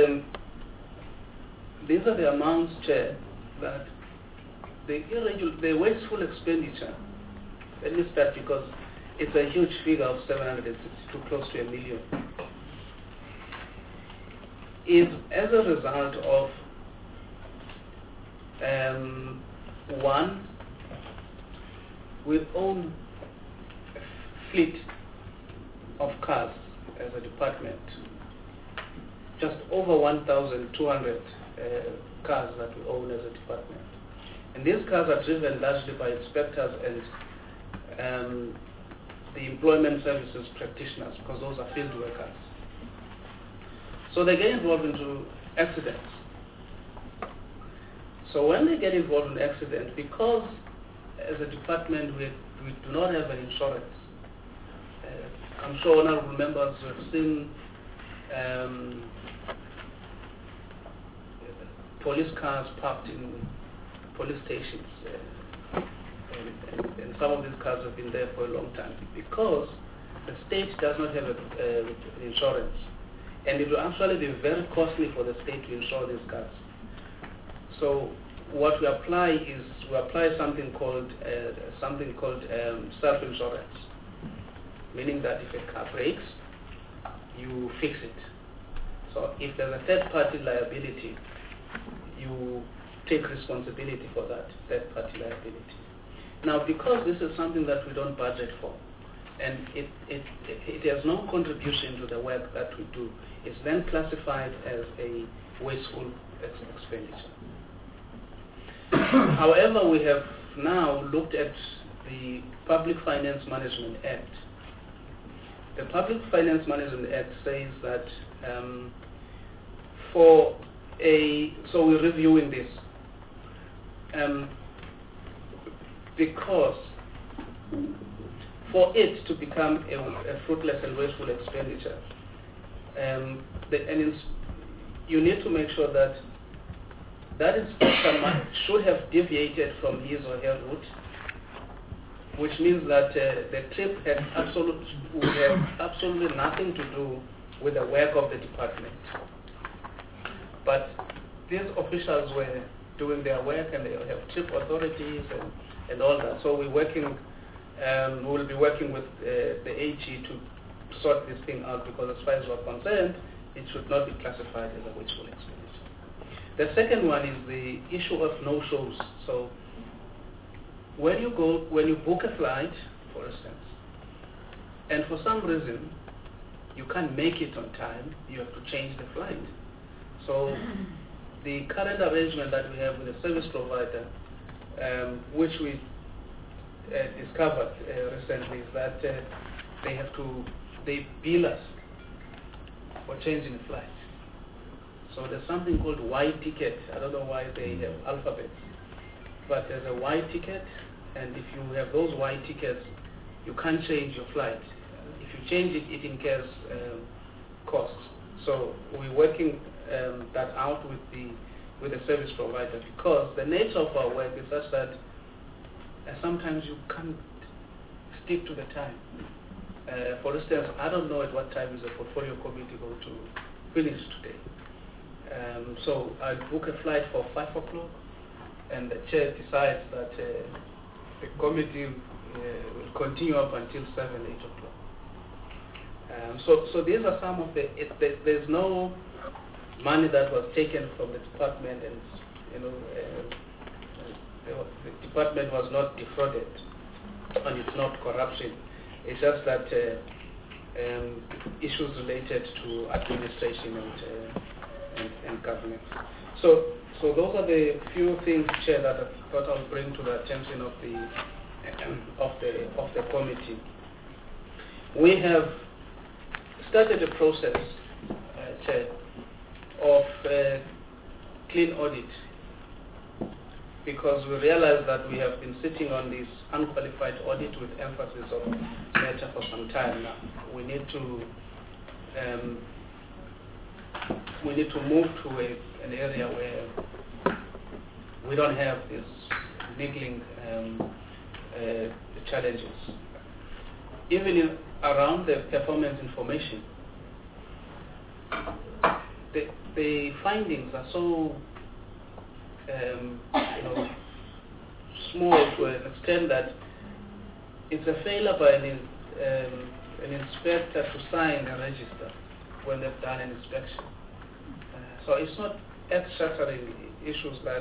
[SPEAKER 8] are the amounts, Chair, that the wasteful expenditure. Let me start because it's a huge figure of 762, close to $1 million. Is as a result of one, we own a fleet of cars as a department, just over 1,200 cars that we own as a department. And these cars are driven largely by inspectors and the employment services practitioners, because those are field workers. So they get involved into accidents. So when they get involved in accidents, because as a department we do not have an insurance, I'm sure honorable members have seen police cars parked in police stations. And some of these cars have been there for a long time because the state does not have insurance. And it will actually be very costly for the state to insure these cars. So what we apply is something called self-insurance, meaning that if a car breaks, you fix it. So if there's a third-party liability, you take responsibility for that third-party liability. Now, because this is something that we don't budget for, and it has no contribution to the work that we do, it's then classified as a wasteful expenditure. However, we have now looked at the Public Finance Management Act. The Public Finance Management Act says that so we're reviewing this because for it to become a fruitless and wasteful expenditure, you need to make sure that inspector should have deviated from his or her route, which means that the trip would have absolutely nothing to do with the work of the department. But these officials were doing their work, and they have trip authorities and all that. So we'll be working with the AG to sort this thing out, because as far as we're concerned, it should not be classified as a wasteful expenditure. The second one is the issue of no-shows. So when you book a flight, for instance, and for some reason you can't make it on time, you have to change the flight. So the current arrangement that we have with the service provider, which we discovered recently, is that they bill us for changing the flight. So there's something called Y ticket. I don't know why they have alphabets, but there's a Y ticket, and if you have those Y tickets, you can't change your flight. If you change it, it incurs costs. So we're working that out with the service provider, because the nature of our work is such that sometimes you can't stick to the time. For instance, I don't know at what time is the portfolio committee going to finish today. So I book a flight for 5 o'clock, and the chair decides that the committee will continue up until 7, 8 o'clock. So these are some of there's no money that was taken from the department, and the department was not defrauded, and it's not corruption. It's just that issues related to administration and government. So those are the few things, Chair, that I thought I'll bring to the attention of the committee. We have started a process, Chair, of clean audit, because we realize that we have been sitting on this unqualified audit with emphasis on matter for some time now. We need to move to an area where we don't have these niggling challenges. Even around the performance information, the findings are so small to an extent that it's a failure by an inspector to sign a register when they've done an inspection. So it's not earth-shattering issues that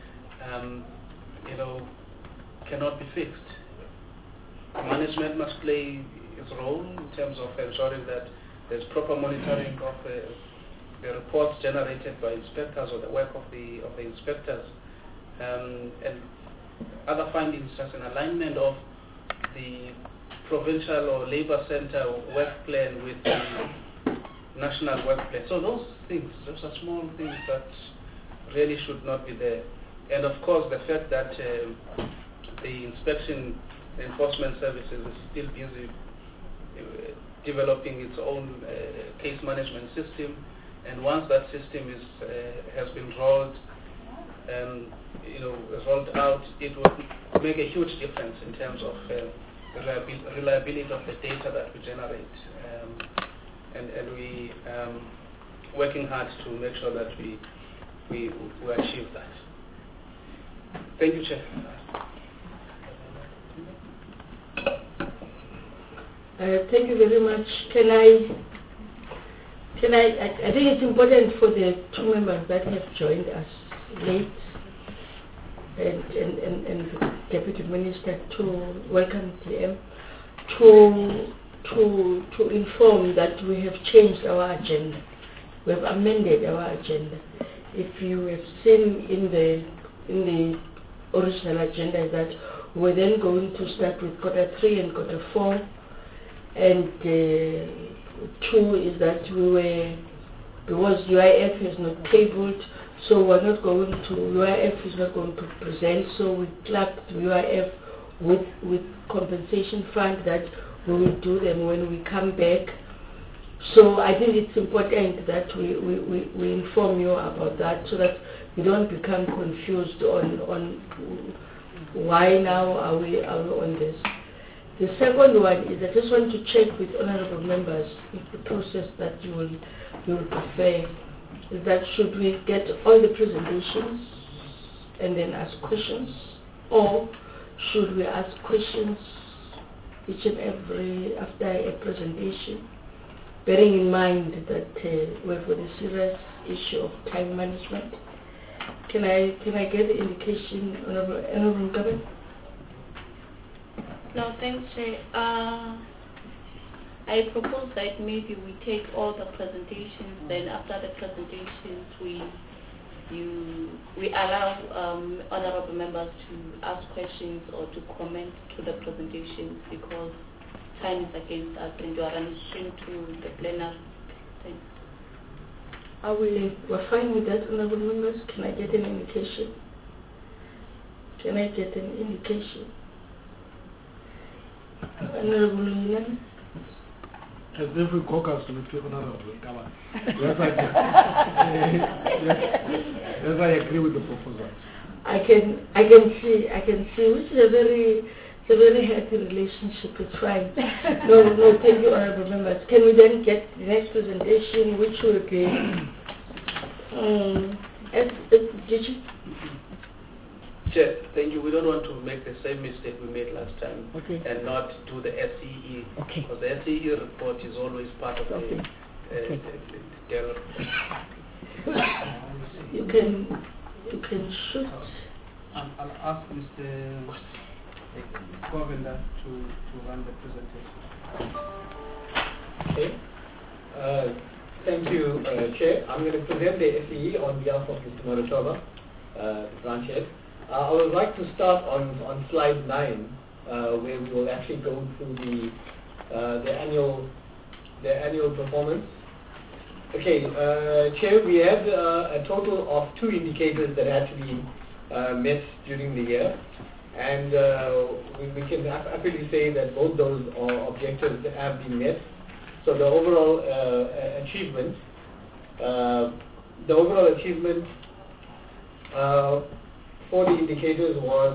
[SPEAKER 8] cannot be fixed. Management must play its role in terms of ensuring that there's proper monitoring of the reports generated by inspectors or the work of the inspectors, and other findings, just an alignment of the provincial or labor center work plan with the national work plan. So those things, those are small things that really should not be there. And of course, the fact that the inspection enforcement services is still busy developing its own case management system, and once that system has been rolled rolled out, it would make a huge difference in terms of reliability of the data that we generate, and we working hard to make sure that we achieve that. Thank you, Chair.
[SPEAKER 1] Thank you very much. I think it's important for the two members that have joined us late and the Deputy Minister to welcome them to inform that we have changed our agenda. We have amended our agenda. If you have seen in the original agenda that we're then going to start with quarter 3 and quarter 4, and 2 is that because UIF is not tabled, so UIF is not going to present, so we clapped UIF with compensation fund that we will do them when we come back. So I think it's important that we inform you about that so that you don't become confused on why now are we on this. The second one is I just want to check with honorable members if the process that you will prefer is that should we get all the presentations and then ask questions, or should we ask questions each and every after a presentation, bearing in mind that we've got a serious issue of time management? Can I get the indication, Honorable Governor?
[SPEAKER 10] No, thanks, Chair. I propose that maybe we take all the presentations, then after the presentations we allow honorable members to ask questions or to comment to the presentations, because time is against us and you are running to the plenary. Thanks.
[SPEAKER 1] We're fine with that, honorable members. Can I get an indication? Can I get an indication? Honorable Leland?
[SPEAKER 4] As every caucus will be honorable. Yes, I agree with the proposal.
[SPEAKER 1] I can see which is a very healthy relationship. It's fine. No, thank you, honorable members. Can we then get the next presentation, which will be Gigi?
[SPEAKER 8] Chair, thank you. We don't want to make the same mistake we made last time,
[SPEAKER 1] okay,
[SPEAKER 8] and not do the SCE,
[SPEAKER 1] okay,
[SPEAKER 8] because the SCE report is always part of
[SPEAKER 1] okay,
[SPEAKER 8] the
[SPEAKER 1] You can shoot.
[SPEAKER 2] I'll ask Mr. Govender to run the presentation.
[SPEAKER 12] Okay. Thank you, Chair. I'm going to present the SCE on behalf of Mr. Marutova, the branch head. I would like to start on slide 9, where we will actually go through the annual performance. Okay, Chair, we had a total of 2 indicators that had to be met during the year, and we can happily say that both those objectives have been met. So the overall achievement, for the indicators was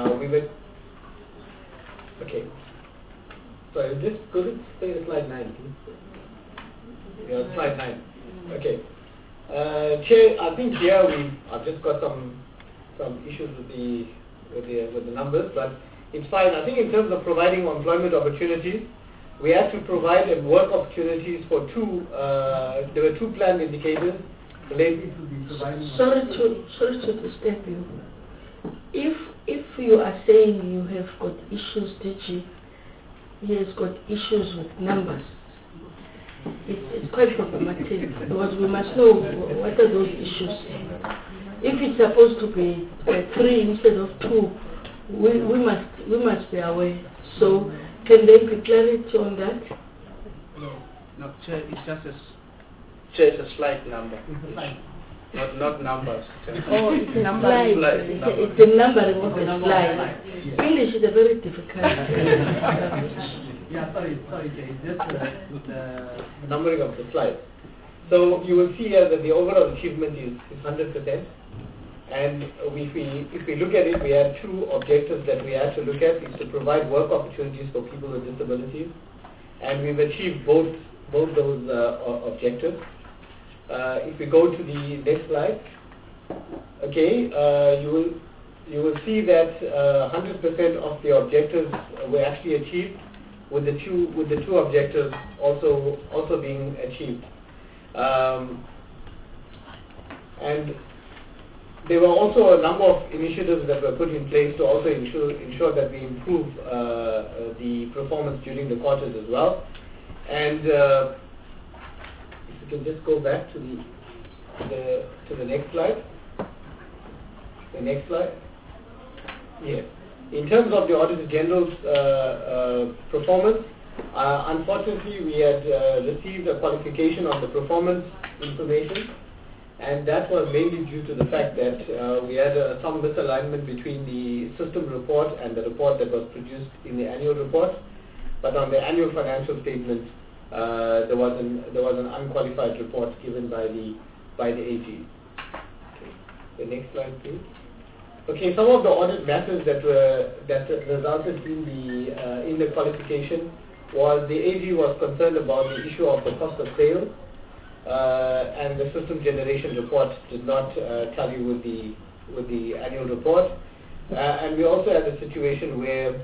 [SPEAKER 12] okay. So just go to slide 9, please. Yeah, slide 9. Okay. Chair, I think here I've just got some issues with the numbers, but it's fine. I think in terms of providing employment opportunities, we had to provide work opportunities for 2. There were 2 planned indicators related to the providing.
[SPEAKER 1] Sorry to disturb you. If you are saying you have got issues, DG, he has got issues with numbers. It's quite problematic because we must know what are those issues. If it's supposed to be 3 instead of 2, we must be aware. So can there be clarity on that?
[SPEAKER 8] No, Chair, it's a slight number. It's a slide. Not numbers.
[SPEAKER 1] Oh, it's a slide. It's a numbering of the slide. English is a very difficult language.
[SPEAKER 12] Yeah, sorry, just the numbering of the slide. So you will see here that the overall achievement is 100%. And if we look at it, we had two objectives that we had to look at, is to provide work opportunities for people with disabilities. And we've achieved both those objectives. If we go to the next slide, okay, you will see that 100% of the objectives were actually achieved, with the two objectives also being achieved. And there were also a number of initiatives that were put in place to also ensure that we improve the performance during the quarters as well. And if you can just go back to the next slide. The next slide. Yes. In terms of the Auditor General's performance, unfortunately we had received a qualification on the performance information, and that was mainly due to the fact that we had some misalignment between the system report and the report that was produced in the annual report. But on the annual financial statement, there was an unqualified report given by the AG. Okay. The next slide, please. Okay, some of the audit matters that resulted in the qualification was the AG was concerned about the issue of the cost of sales, and the system generation report did not tally with the annual report, and we also had a situation where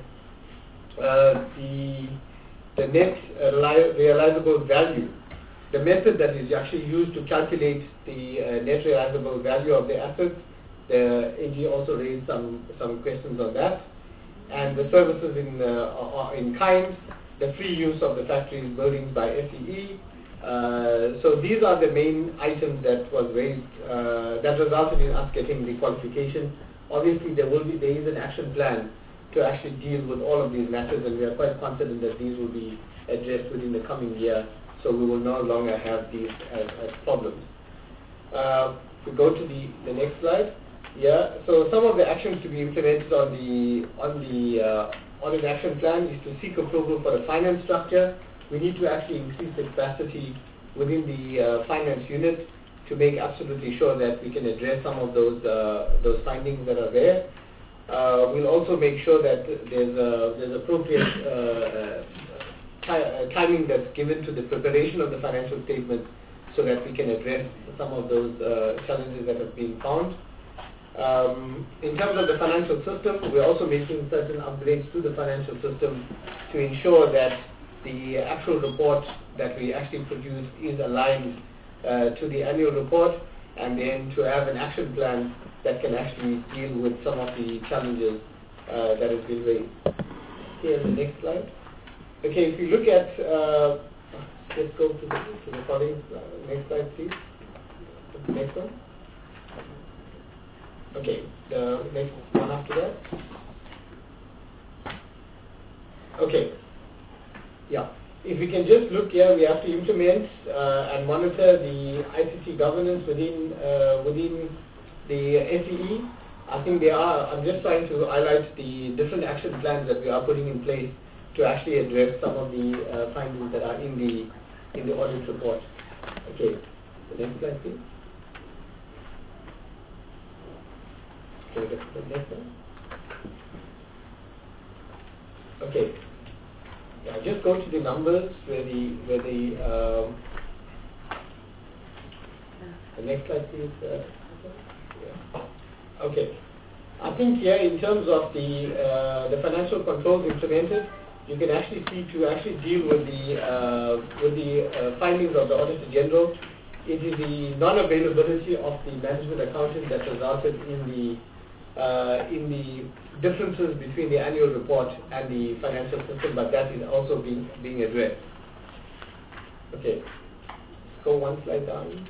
[SPEAKER 12] the net realizable value, the method that is actually used to calculate the net realizable value of the assets, the AG also raised some questions on that, and the services in kind, the free use of the factory's buildings by SEE. So these are the main items that was raised that resulted in us getting the qualification. Obviously, there is an action plan to actually deal with all of these matters, and we are quite confident that these will be addressed within the coming year, so we will no longer have these as problems. If we go to the next slide. Yeah, so some of the actions to be implemented on the audit action plan is to seek approval for the finance structure. We need to actually increase the capacity within the finance unit to make absolutely sure that we can address some of those findings that are there. We'll also make sure that there's appropriate timing that's given to the preparation of the financial statements so that we can address some of those challenges that have been found. In terms of the financial system, we're also making certain upgrades to the financial system to ensure that the actual report that we actually produce is aligned to the annual report, and then to have an action plan that can actually deal with some of the challenges that have been raised. Here's the next slide. Okay, if you look at, let's go to the following next slide, please. The next one. Okay, the next one after that. Okay, yeah. If we can just look here, we have to implement and monitor the ICT governance within the SEE. I think I'm just trying to highlight the different action plans that we are putting in place to actually address some of the findings that are in the audit report. Okay, the next slide, please. Okay, the next one. Okay. Yeah, just go to the numbers where the next slide, please. Yeah. Okay. I think here, in terms of the financial controls implemented, you can actually see to actually deal with the findings of the Auditor General. It is the non-availability of the management accountant that resulted in the differences between the annual report and the financial system, but that is also being addressed. Okay, go one slide down.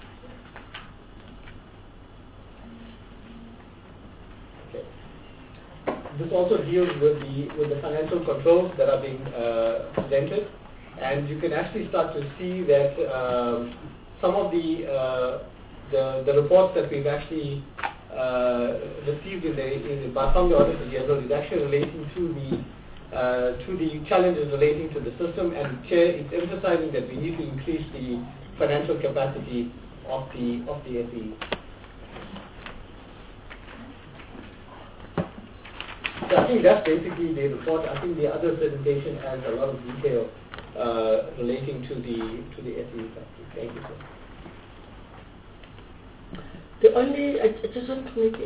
[SPEAKER 12] Okay, this also deals with the financial controls that are being presented, and you can actually start to see that some of the reports that we've actually received from the Auditor General is actually relating to the challenges relating to the system, and it's emphasizing that we need to increase the financial capacity of the SE. So I think that's basically the report. I think the other presentation has a lot of detail relating to the SME factory. Thank you, sir.
[SPEAKER 1] I just want to make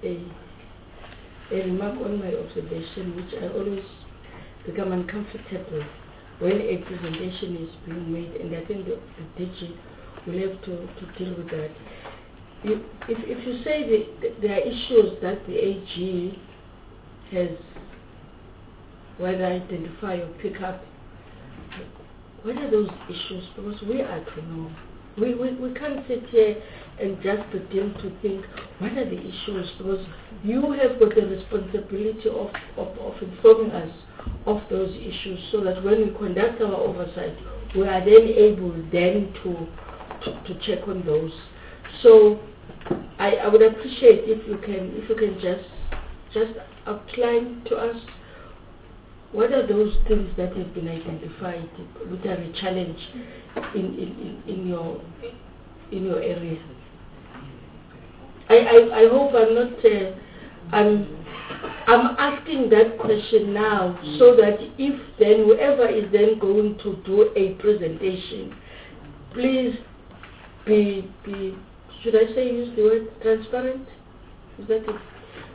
[SPEAKER 1] a remark on my observation, which I always become uncomfortable when a presentation is being made, and I think the DG will have to deal with that. If you say there are issues that the AG has whether identify or pick up, what are those issues? Because we are to know. We can't sit here and just begin to think, what are the issues? Because you have got the responsibility of informing us of those issues, so that when we conduct our oversight, we are then able to check on those. So I would appreciate if you can just outline to us what are those things that have been identified which are a challenge in your area. I hope I'm not. I'm asking that question now so that if then whoever is then going to do a presentation, please be should I say use the word transparent? Is that it?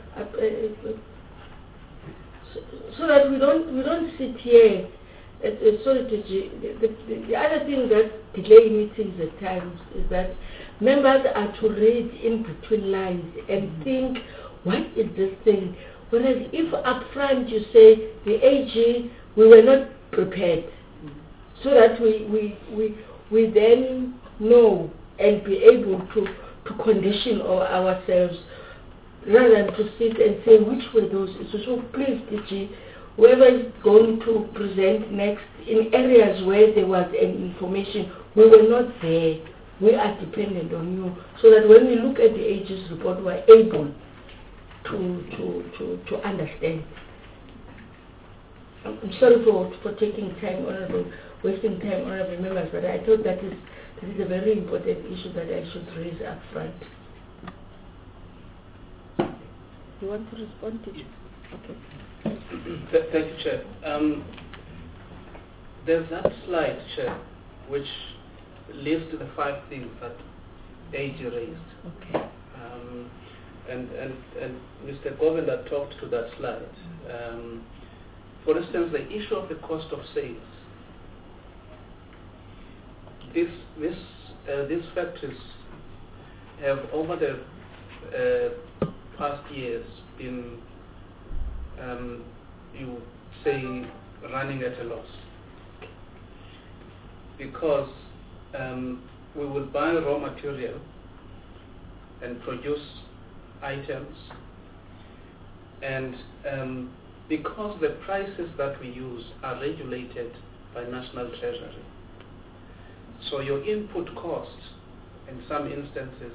[SPEAKER 1] So that we don't sit here. Sorry, the other thing that delay meetings at times is that members are to read in between lines and think, what is this thing? Whereas if up front you say, the AG, we were not prepared, so that we then know and be able to condition ourselves, rather than to sit and say which were those issues. So please, DG, whoever is going to present next in areas where there was information, we were not there. We are dependent on you, so that when we look at the AG's report, we are able to understand. I'm sorry for taking time, wasting time, honorable members, but I thought that is a very important issue that I should raise up front. You want to respond to it? Okay.
[SPEAKER 8] Thank you, Chair. There's that slide, Chair, which lists the 5 things that AG raised.
[SPEAKER 1] Okay.
[SPEAKER 8] And Mr. Govender talked to that slide. For instance, the issue of the cost of sales. These factories have over the past years been, you would say, running at a loss, because we will buy raw material and produce items, and because the prices that we use are regulated by National Treasury, so your input cost in some instances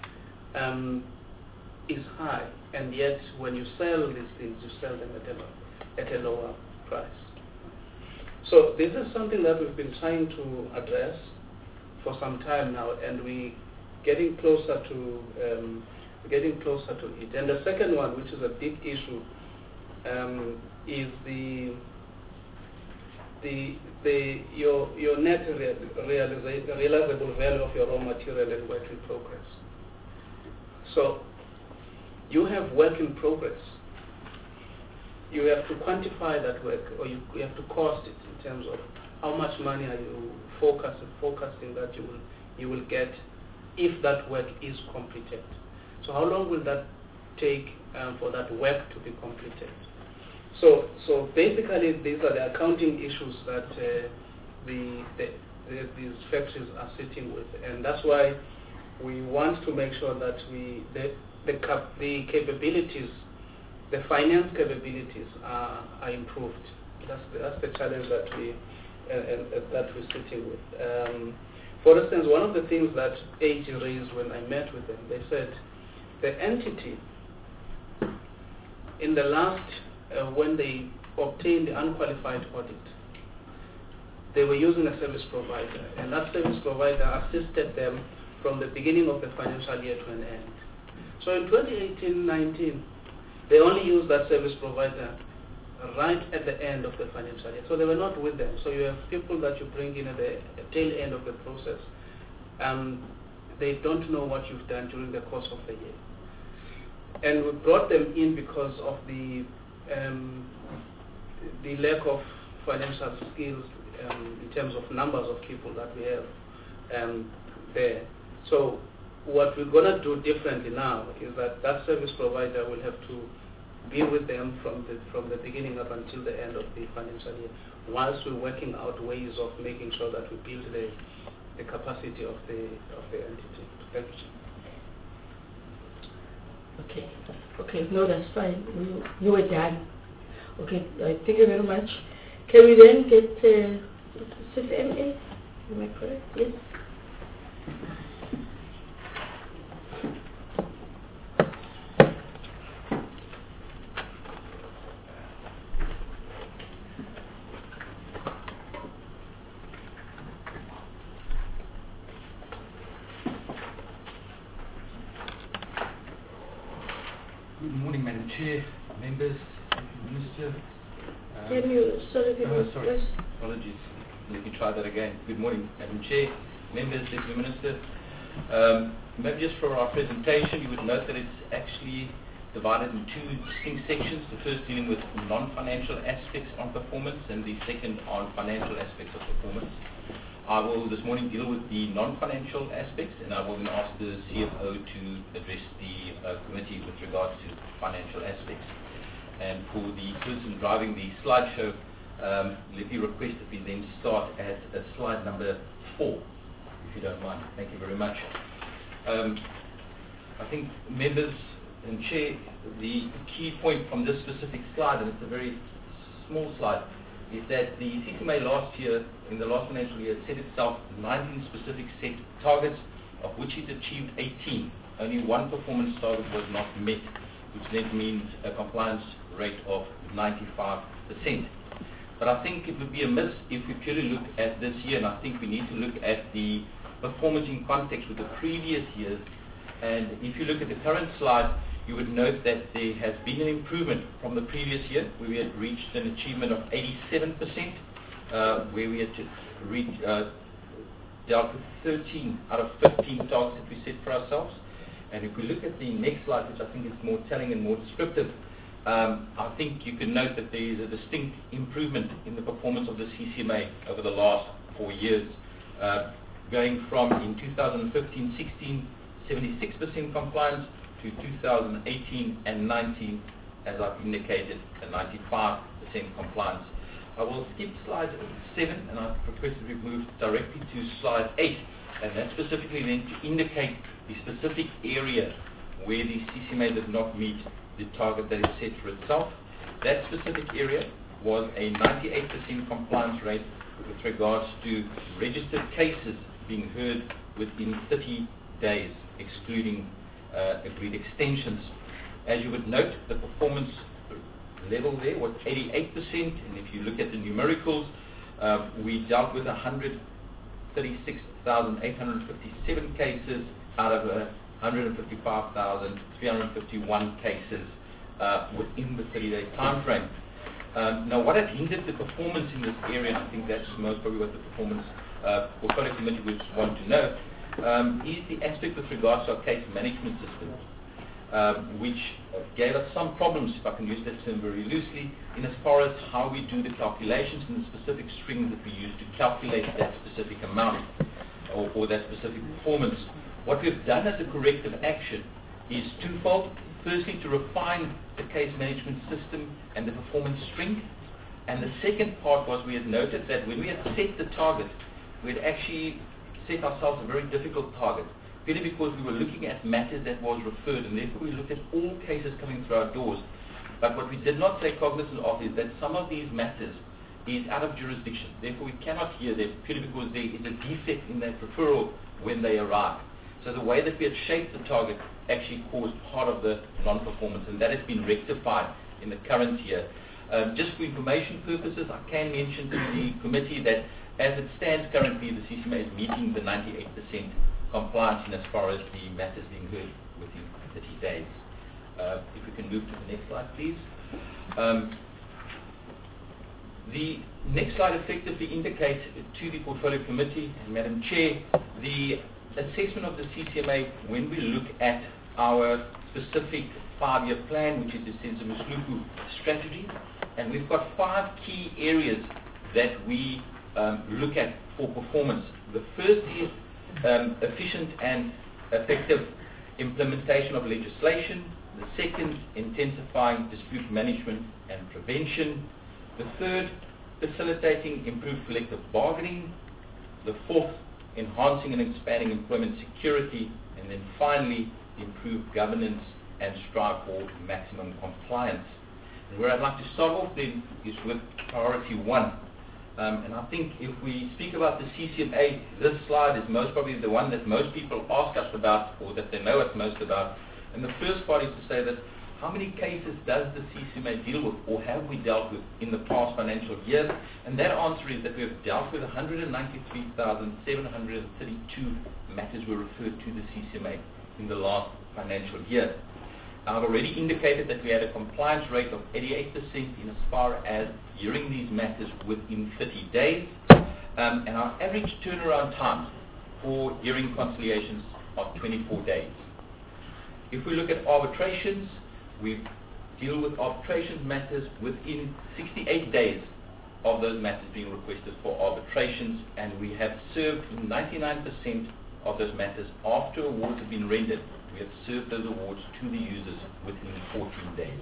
[SPEAKER 8] is high, and yet when you sell these things, you sell them at a lower price. So this is something that we've been trying to address for some time now, and we're getting closer to it. And the second one, which is a big issue, is your net realizable value of your raw material and work in progress. So you have work in progress. You have to quantify that work, or you have to cost it in terms of how much money are you forecasting that you will get if that work is completed. So how long will that take for that work to be completed? So basically, these are the accounting issues that these factories are sitting with, and that's why we want to make sure that the capabilities, the finance capabilities, are improved. That's the challenge that we're sitting with. For instance, one of the things that AG raised when I met with them, they said the entity in the last when they obtained the unqualified audit, they were using a service provider, and that service provider assisted them from the beginning of the financial year to an end. So in 2018-19, they only use that service provider right at the end of the financial year. So they were not with them. So you have people that you bring in at the tail end of the process. They don't know what you've done during the course of the year. And we brought them in because of the lack of financial skills in terms of numbers of people that we have there. So what we're going to do differently now is that that service provider will have to be with them from the beginning up until the end of the financial year, whilst we're working out ways of making sure that we build the capacity of the entity. Thank you.
[SPEAKER 1] Okay. Okay. No, that's fine. You were done. Okay. Thank you very much. Can we then get CFMA? Am I correct? Yes.
[SPEAKER 17] Good morning, Madam Chair, members, Minister.
[SPEAKER 1] Can you, sorry.
[SPEAKER 17] Apologies. Let me try that again. Good morning, Madam Chair, members, Deputy Minister. Maybe just for our presentation, you would note that it's actually divided in two distinct sections. The first dealing with non-financial aspects on performance and the second on financial aspects of performance. I will this morning deal with the non-financial aspects, and I will then ask the CFO to address the committee with regards to financial aspects. And for the person driving the slideshow, let me request that we then start at slide number 4, if you don't mind. Thank you very much. I think members and Chair, the key point from this specific slide, and it's a very small slide, is that the CCMA last year, in the last financial year, set itself 19 specific set targets, of which it achieved 18. Only one performance target was not met, which then means a compliance rate of 95%. But I think it would be amiss if we purely look at this year, and I think we need to look at the performance in context with the previous years. And if you look at the current slide, you would note that there has been an improvement from the previous year, where we had reached an achievement of 87%, where we had dealt with 13 out of 15 targets that we set for ourselves. And if we look at the next slide, which I think is more telling and more descriptive, I think you can note that there is a distinct improvement in the performance of the CCMA over the last 4 years, going from in 2015-16, 76% compliance, to 2018 and 19, as I've indicated, a 95% compliance. I will skip slide 7, and I've requested we move directly to slide 8, and that specifically then to indicate the specific area where the CCMA did not meet the target that it set for itself. That specific area was a 98% compliance rate with regards to registered cases being heard within 30 days, excluding agreed extensions. As you would note, the performance level there was 88%, and if you look at the numericals, we dealt with 136,857 cases out of 155,351 cases within the 30-day time frame. Now, what had hindered the performance in this area, and I think that's most probably what the performance portfolio committee would want to know, is the aspect with regards to our case management system, which gave us some problems, if I can use that term very loosely, in as far as how we do the calculations and the specific strings that we use to calculate that specific amount or that specific performance. What we've done as a corrective action is twofold. Firstly, to refine the case management system and the performance string. And the second part was we had noted that when we had set the target, we had actually set ourselves a very difficult target, purely because we were looking at matters that was referred, and therefore we looked at all cases coming through our doors. But what we did not take cognizance of is that some of these matters is out of jurisdiction. Therefore we cannot hear them, purely because there is a defect in that referral when they arrive. So the way that we had shaped the target actually caused part of the non-performance, and that has been rectified in the current year. Just for information purposes, I can mention to the committee that as it stands currently, the CCMA is meeting the 98% compliance in as far as the matters being heard within 30 days. If we can move to the next slide, please. The next slide effectively indicates to the Portfolio Committee and Madam Chair the assessment of the CCMA when we look at our specific 5-year plan, which is the Senzo Msluku strategy. And we've got 5 key areas that we look at for performance. The first is efficient and effective implementation of legislation. The second, intensifying dispute management and prevention. The third, facilitating improved collective bargaining. The fourth, enhancing and expanding employment security. And then finally, improved governance and strive for maximum compliance. And where I'd like to start off then is with priority 1. And I think if we speak about the CCMA, this slide is most probably the one that most people ask us about, or that they know us most about. And the first part is to say that how many cases does the CCMA deal with, or have we dealt with in the past financial year? And that answer is that we have dealt with 193,732 matters were referred to the CCMA in the last financial year. I've already indicated that we had a compliance rate of 88% in as far as hearing these matters within 30 days, and our average turnaround time for hearing conciliations are 24 days. If we look at arbitrations, we deal with arbitration matters within 68 days of those matters being requested for arbitrations, and we have served in 99% of those matters after awards have been rendered. We have served those awards to the users within 14 days.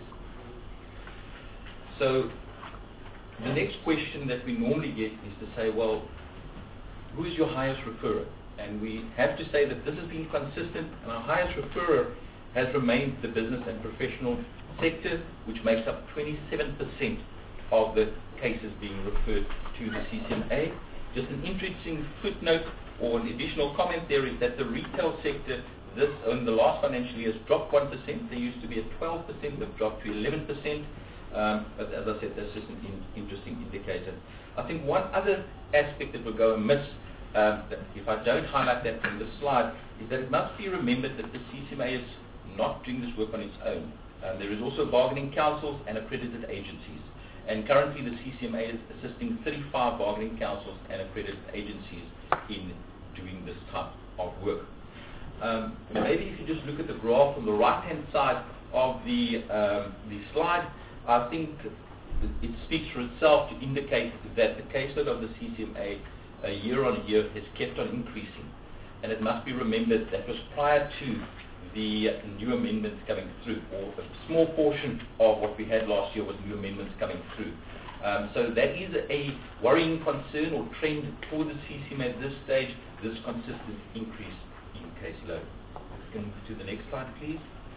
[SPEAKER 17] So the next question that we normally get is to say, well, who is your highest referrer? And we have to say that this has been consistent, and our highest referrer has remained the business and professional sector, which makes up 27% of the cases being referred to the CCMA. Just an interesting footnote or an additional comment there is that the retail sector in the last financial year has dropped 1%. They used to be at 12%, they've dropped to 11%. But as I said, that's just an interesting indicator. I think one other aspect that will go amiss, if I don't highlight that from the slide, is that it must be remembered that the CCMA is not doing this work on its own. There is also bargaining councils and accredited agencies. And currently the CCMA is assisting 35 bargaining councils and accredited agencies in doing this type of work. Maybe if you just look at the graph on the right-hand side of the slide, I think it speaks for itself to indicate that the caseload of the CCMA year on year has kept on increasing. And it must be remembered that was prior to the new amendments coming through, or a small portion of what we had last year was new amendments coming through. So that is a worrying concern or trend for the CCMA at this stage, this consistent increase in caseload. We can move to the next slide, please.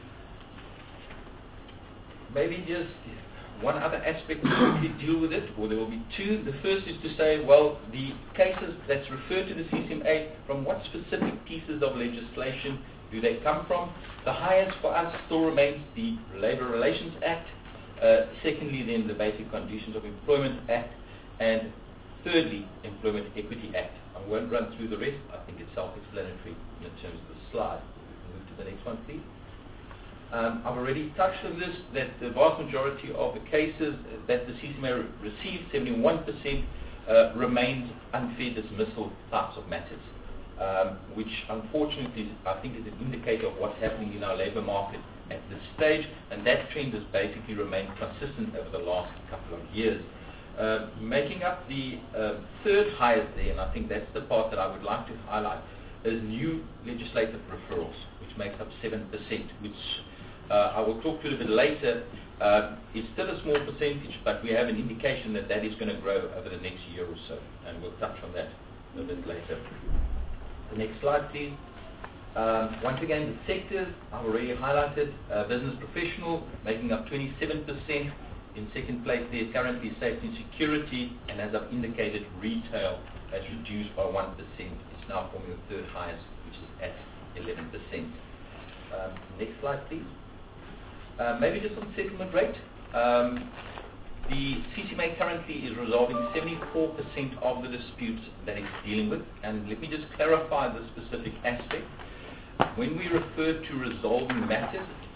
[SPEAKER 17] Maybe just one other aspect to really deal with it, or there will be two. The first is to say, well, the cases that's referred to the CCMA, from what specific pieces of legislation do they come from? The highest for us still remains the Labour Relations Act, secondly then the Basic Conditions of Employment Act, and thirdly, Employment Equity Act. I won't run through the rest, I think it's self-explanatory in terms of the slide. Move to the next one, please. I've already touched on this, that the vast majority of the cases that the CCMA receives, 71%, remains unfair dismissal types of matters, which unfortunately I think is an indicator of what's happening in our labour market at this stage, and that trend has basically remained consistent over the last couple of years. Making up the third highest there, and I think that's the part that I would like to highlight, is new legislative referrals, which makes up 7%, which I will talk to a little bit later. It's still a small percentage, but we have an indication that that is going to grow over the next year or so, and we'll touch on that a little bit later. The next slide, please. Once again, the sectors I've already highlighted. Business professional making up 27%. In second place there currently safety and security, and as I've indicated, retail has reduced by 1%. It's now forming the third highest, which is at 11%. Next slide, please. Maybe just on settlement rate. The CCMA currently is resolving 74% of the disputes that it's dealing with, and let me just clarify the specific aspect. When we refer to resolving matters,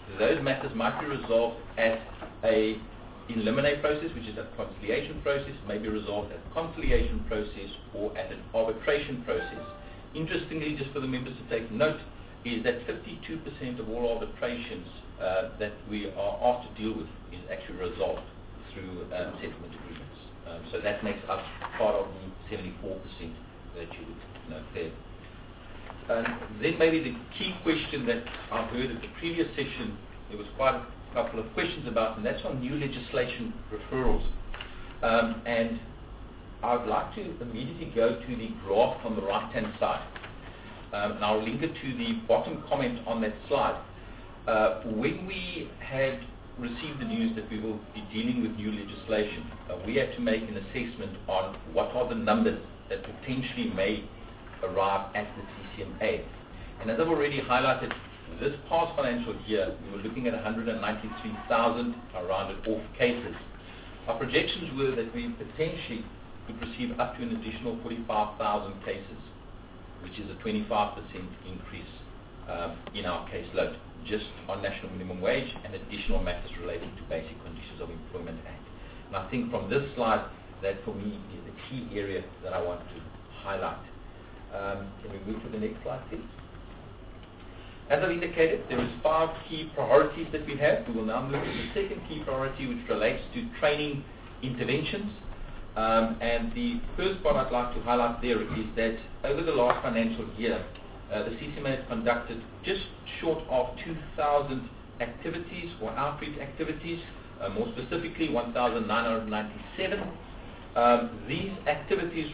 [SPEAKER 17] those matters might be resolved at a eliminate process, which is a conciliation process, may be resolved at a conciliation process or at an arbitration process. Interestingly, just for the members to take note, is that 52% of all arbitrations that we are asked to deal with is actually resolved through settlement agreements. So that makes up part of the 74% that you would note there. Then maybe the key question that I've heard at the previous session, there was quite a couple of questions about, and that's on new legislation referrals. And I would like to immediately go to the graph on the right-hand side. And I'll link it to the bottom comment on that slide. When we had received the news that we will be dealing with new legislation, we had to make an assessment on what are the numbers that potentially may arrive at the CCMA. And as I've already highlighted, this past financial year, we were looking at 193,000 rounded off cases. Our projections were that we potentially could receive up to an additional 45,000 cases, which is a 25% increase in our caseload, just on national minimum wage and additional matters relating to basic conditions of employment act. And I think from this slide, that for me is the key area that I want to highlight. Can we move to the next slide, please? As I've indicated, there is 5 key priorities that we have. We will now move to the second key priority, which relates to training interventions. And the first part I'd like to highlight there is that over the last financial year, the CCMA has conducted just short of 2,000 activities or outreach activities, more specifically 1,997. These activities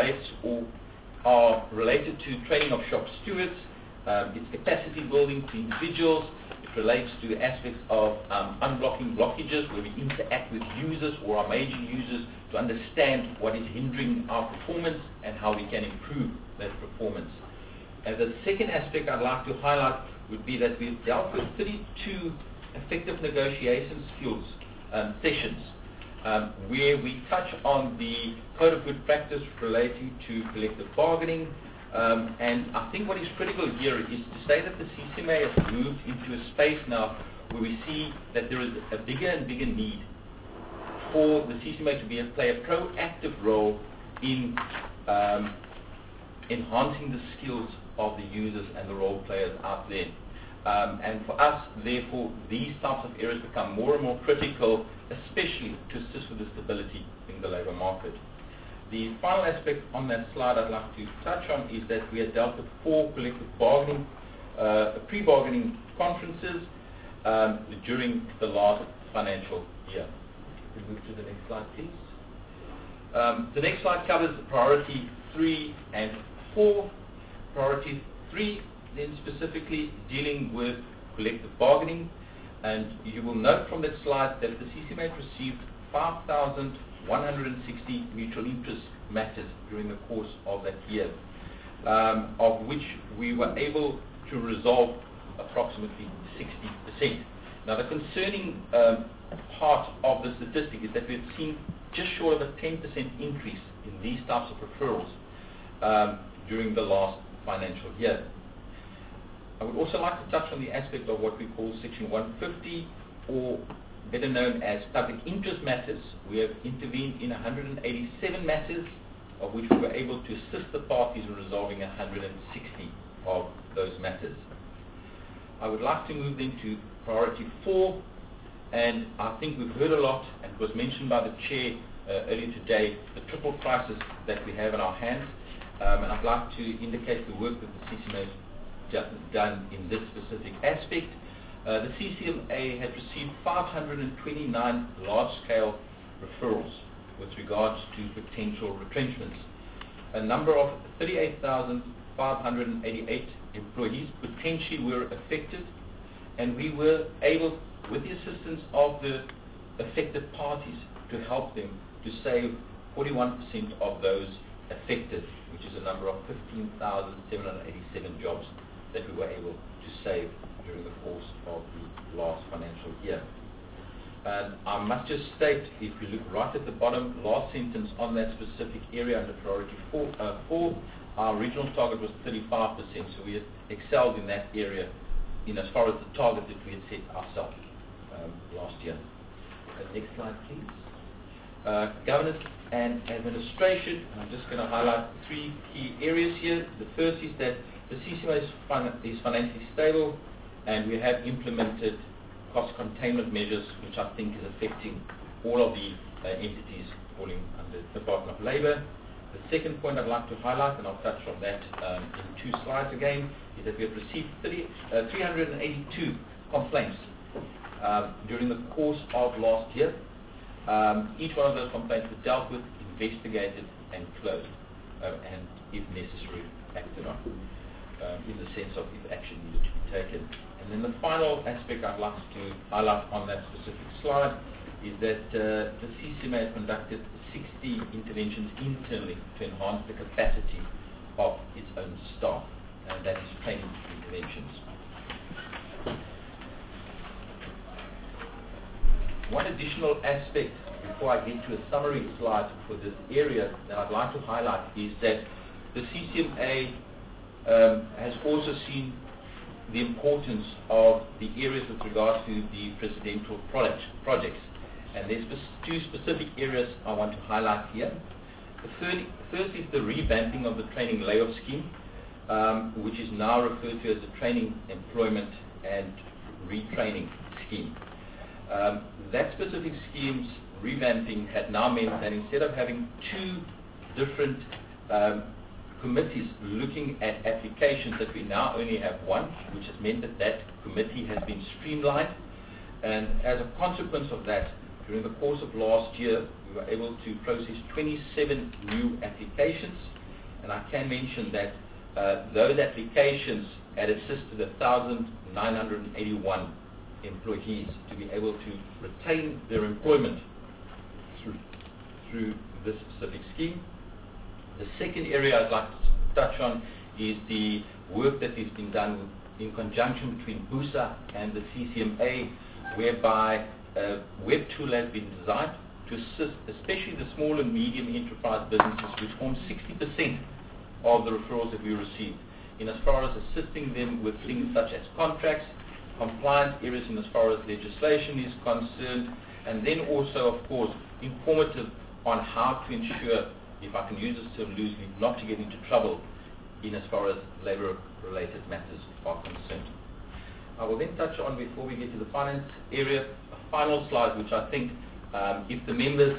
[SPEAKER 17] are related to training of shop stewards, it's capacity building to individuals, it relates to aspects of unblocking blockages where we interact with users or our major users to understand what is hindering our performance and how we can improve that performance. And the second aspect I'd like to highlight would be that we've dealt with 32 effective negotiation skills sessions where we touch on the code of good practice relating to collective bargaining. And I think what is critical here is to say that the CCMA has moved into a space now where we see that there is a bigger and bigger need for the CCMA to play a proactive role in enhancing the skills of the users and the role players out there. And for us, therefore, these types of areas become more and more critical, especially to assist with the stability in the labour market. The final aspect on that slide I'd like to touch on is that we have dealt with 4 collective bargaining, pre-bargaining conferences during the last financial year. We move to the next slide, please. The next slide covers priority 3 and 4. Priority 3 then specifically dealing with collective bargaining, and you will note from that slide that the CCMA received 5,160 mutual interest matters during the course of that year, of which we were able to resolve approximately 60%. Now the concerning part of the statistic is that we've seen just short of a 10% increase in these types of referrals during the last financial year. I would also like to touch on the aspect of what we call Section 150, or better known as public interest matters. We have intervened in 187 matters, of which we were able to assist the parties in resolving 160 of those matters. I would like to move then to priority 4, and I think we've heard a lot, and it was mentioned by the Chair earlier today, the triple crisis that we have in our hands, and I'd like to indicate the work that the CCMA has done in this specific aspect. The CCMA had received 529 large-scale referrals with regards to potential retrenchments. A number of 38,588 employees potentially were affected, and we were able, with the assistance of the affected parties, to help them to save 41% of those affected, which is a number of 15,787 jobs that we were able to save during the course of the last financial year. And I must just state, if you look right at the bottom, last sentence on that specific area under priority 4, our regional target was 35%, so we had excelled in that area in as far as the target that we had set ourselves last year. Next slide, please. Governance and administration. I'm just going to highlight 3 key areas here. The first is that the CCMA is financially stable, and we have implemented cost containment measures, which I think is affecting all of the entities falling under the Department of Labour. The second point I'd like to highlight, and I'll touch on that in 2 slides again, is that we have received 382 complaints during the course of last year. Each one of those complaints was dealt with, investigated, and closed, and if necessary, acted on, in the sense of if action needed to be taken. And then the final aspect I'd like to highlight on that specific slide is that the CCMA has conducted 60 interventions internally to enhance the capacity of its own staff, and that is training interventions. One additional aspect before I get to a summary slide for this area that I'd like to highlight is that the CCMA has also seen the importance of the areas with regard to the presidential projects. And there's 2 specific areas I want to highlight here. The first is the revamping of the training layoff scheme, which is now referred to as the training, employment, and retraining scheme. That specific scheme's revamping had now meant that instead of having 2 different committees looking at applications, that we now only have 1, which has meant that that committee has been streamlined. And as a consequence of that, during the course of last year, we were able to process 27 new applications, and I can mention that those applications had assisted 1,981 employees to be able to retain their employment through this specific scheme. The second area I'd like to touch on is the work that has been done in conjunction between BUSA and the CCMA, whereby a web tool has been designed to assist especially the small and medium enterprise businesses, which form 60% of the referrals that we receive, in as far as assisting them with things such as contracts, compliance areas in as far as legislation is concerned, and then also, of course, informative on how to ensure, if I can use this term loosely, not to get into trouble in as far as labor-related matters are concerned. I will then touch on, before we get to the finance area, a final slide, which I think, if the members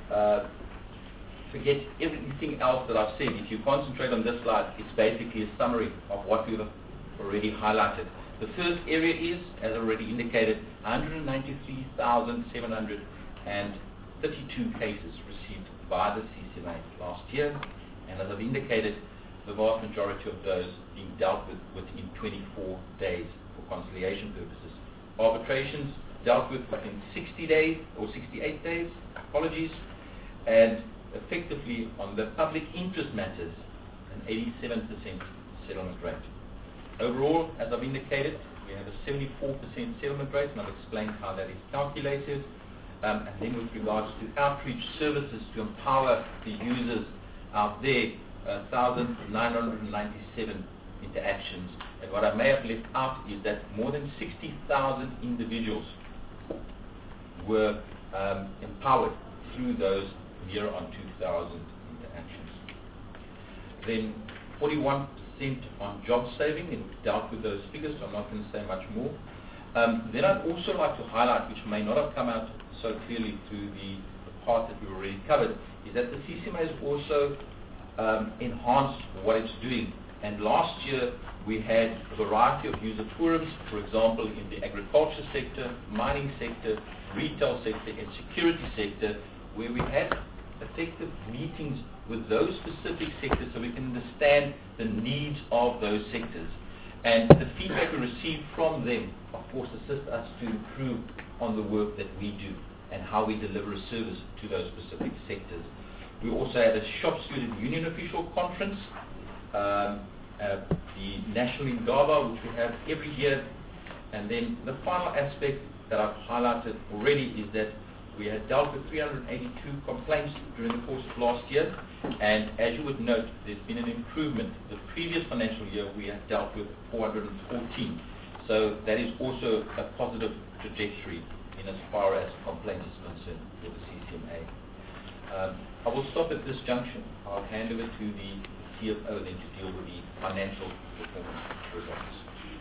[SPEAKER 17] forget everything else that I've said, if you concentrate on this slide, it's basically a summary of what we've already highlighted. The first area is, as already indicated, 193,732 cases received by the CCMA last year, and as I've indicated, the vast majority of those being dealt with within 24 days for conciliation purposes. Arbitrations dealt with within 60 days, or 68 days, apologies, and effectively on the public interest matters, an 87% settlement rate. Overall, as I've indicated, we have a 74% settlement rate, and I've explained how that is calculated. And then with regards to outreach services to empower the users out there, 1,997 interactions. And what I may have left out is that more than 60,000 individuals were empowered through those near on 2,000 interactions. Then 41% on job saving, and we've dealt with those figures, so I'm not going to say much more. Then I'd also like to highlight, which may not have come out so clearly through the part that we've already covered, is that the CCMA has also enhanced what it's doing. And last year we had a variety of user forums, for example, in the agriculture sector, mining sector, retail sector, and security sector, where we had effective meetings with those specific sectors so we can understand the needs of those sectors. And the feedback we received from them, of course, assists us to improve on the work that we do and how we deliver a service to those specific sectors. We also had a Shop Student Union official conference, the National Indaba, which we have every year. And then the final aspect that I've highlighted already is that we had dealt with 382 complaints during the course of last year, and as you would note, there's been an improvement. The previous financial year we had dealt with 414. So that is also a positive trajectory in as far as complaint is concerned with the CCMA. I will stop at this junction. I'll hand over to the CFO then to deal with the financial performance results.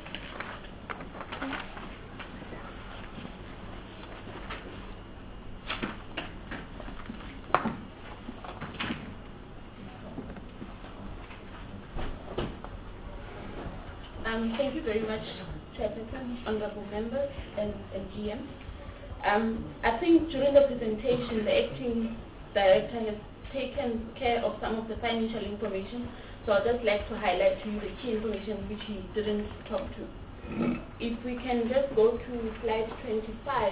[SPEAKER 10] Thank you very much, Chairperson, honorable members, and GM. I think during the presentation, the acting director has taken care of some of the financial information, so I'd just like to highlight to you the key information which he didn't talk to. If we can just go to slide 25.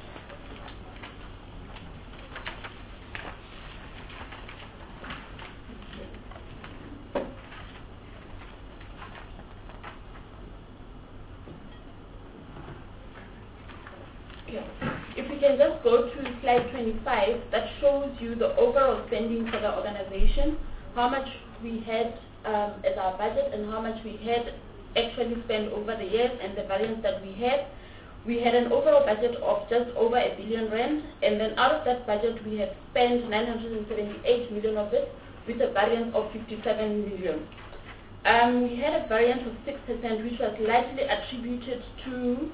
[SPEAKER 10] If we can just go to slide 25, that shows you the overall spending for the organization, how much we had as our budget and how much we had actually spent over the years and the variance that we had. We had an overall budget of just over R1 billion, and then out of that budget we had spent 978 million of it, with a variance of 57 million. We had a variance of 6%, which was largely attributed to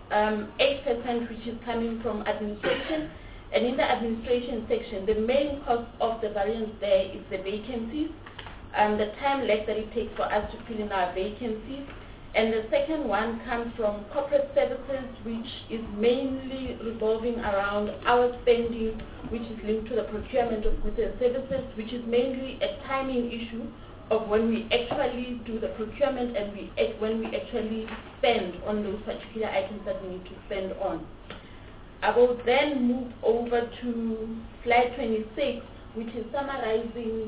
[SPEAKER 10] 8%, which is coming from administration. And in the administration section, the main cause of the variance there is the vacancies, the time lag that it takes for us to fill in our vacancies. And the second one comes from corporate services, which is mainly revolving around our spending, which is linked to the procurement of goods and services, which is mainly a timing issue of when we actually do the procurement and when we actually spend on those particular items that we need to spend on. I will then move over to slide 26, which is summarizing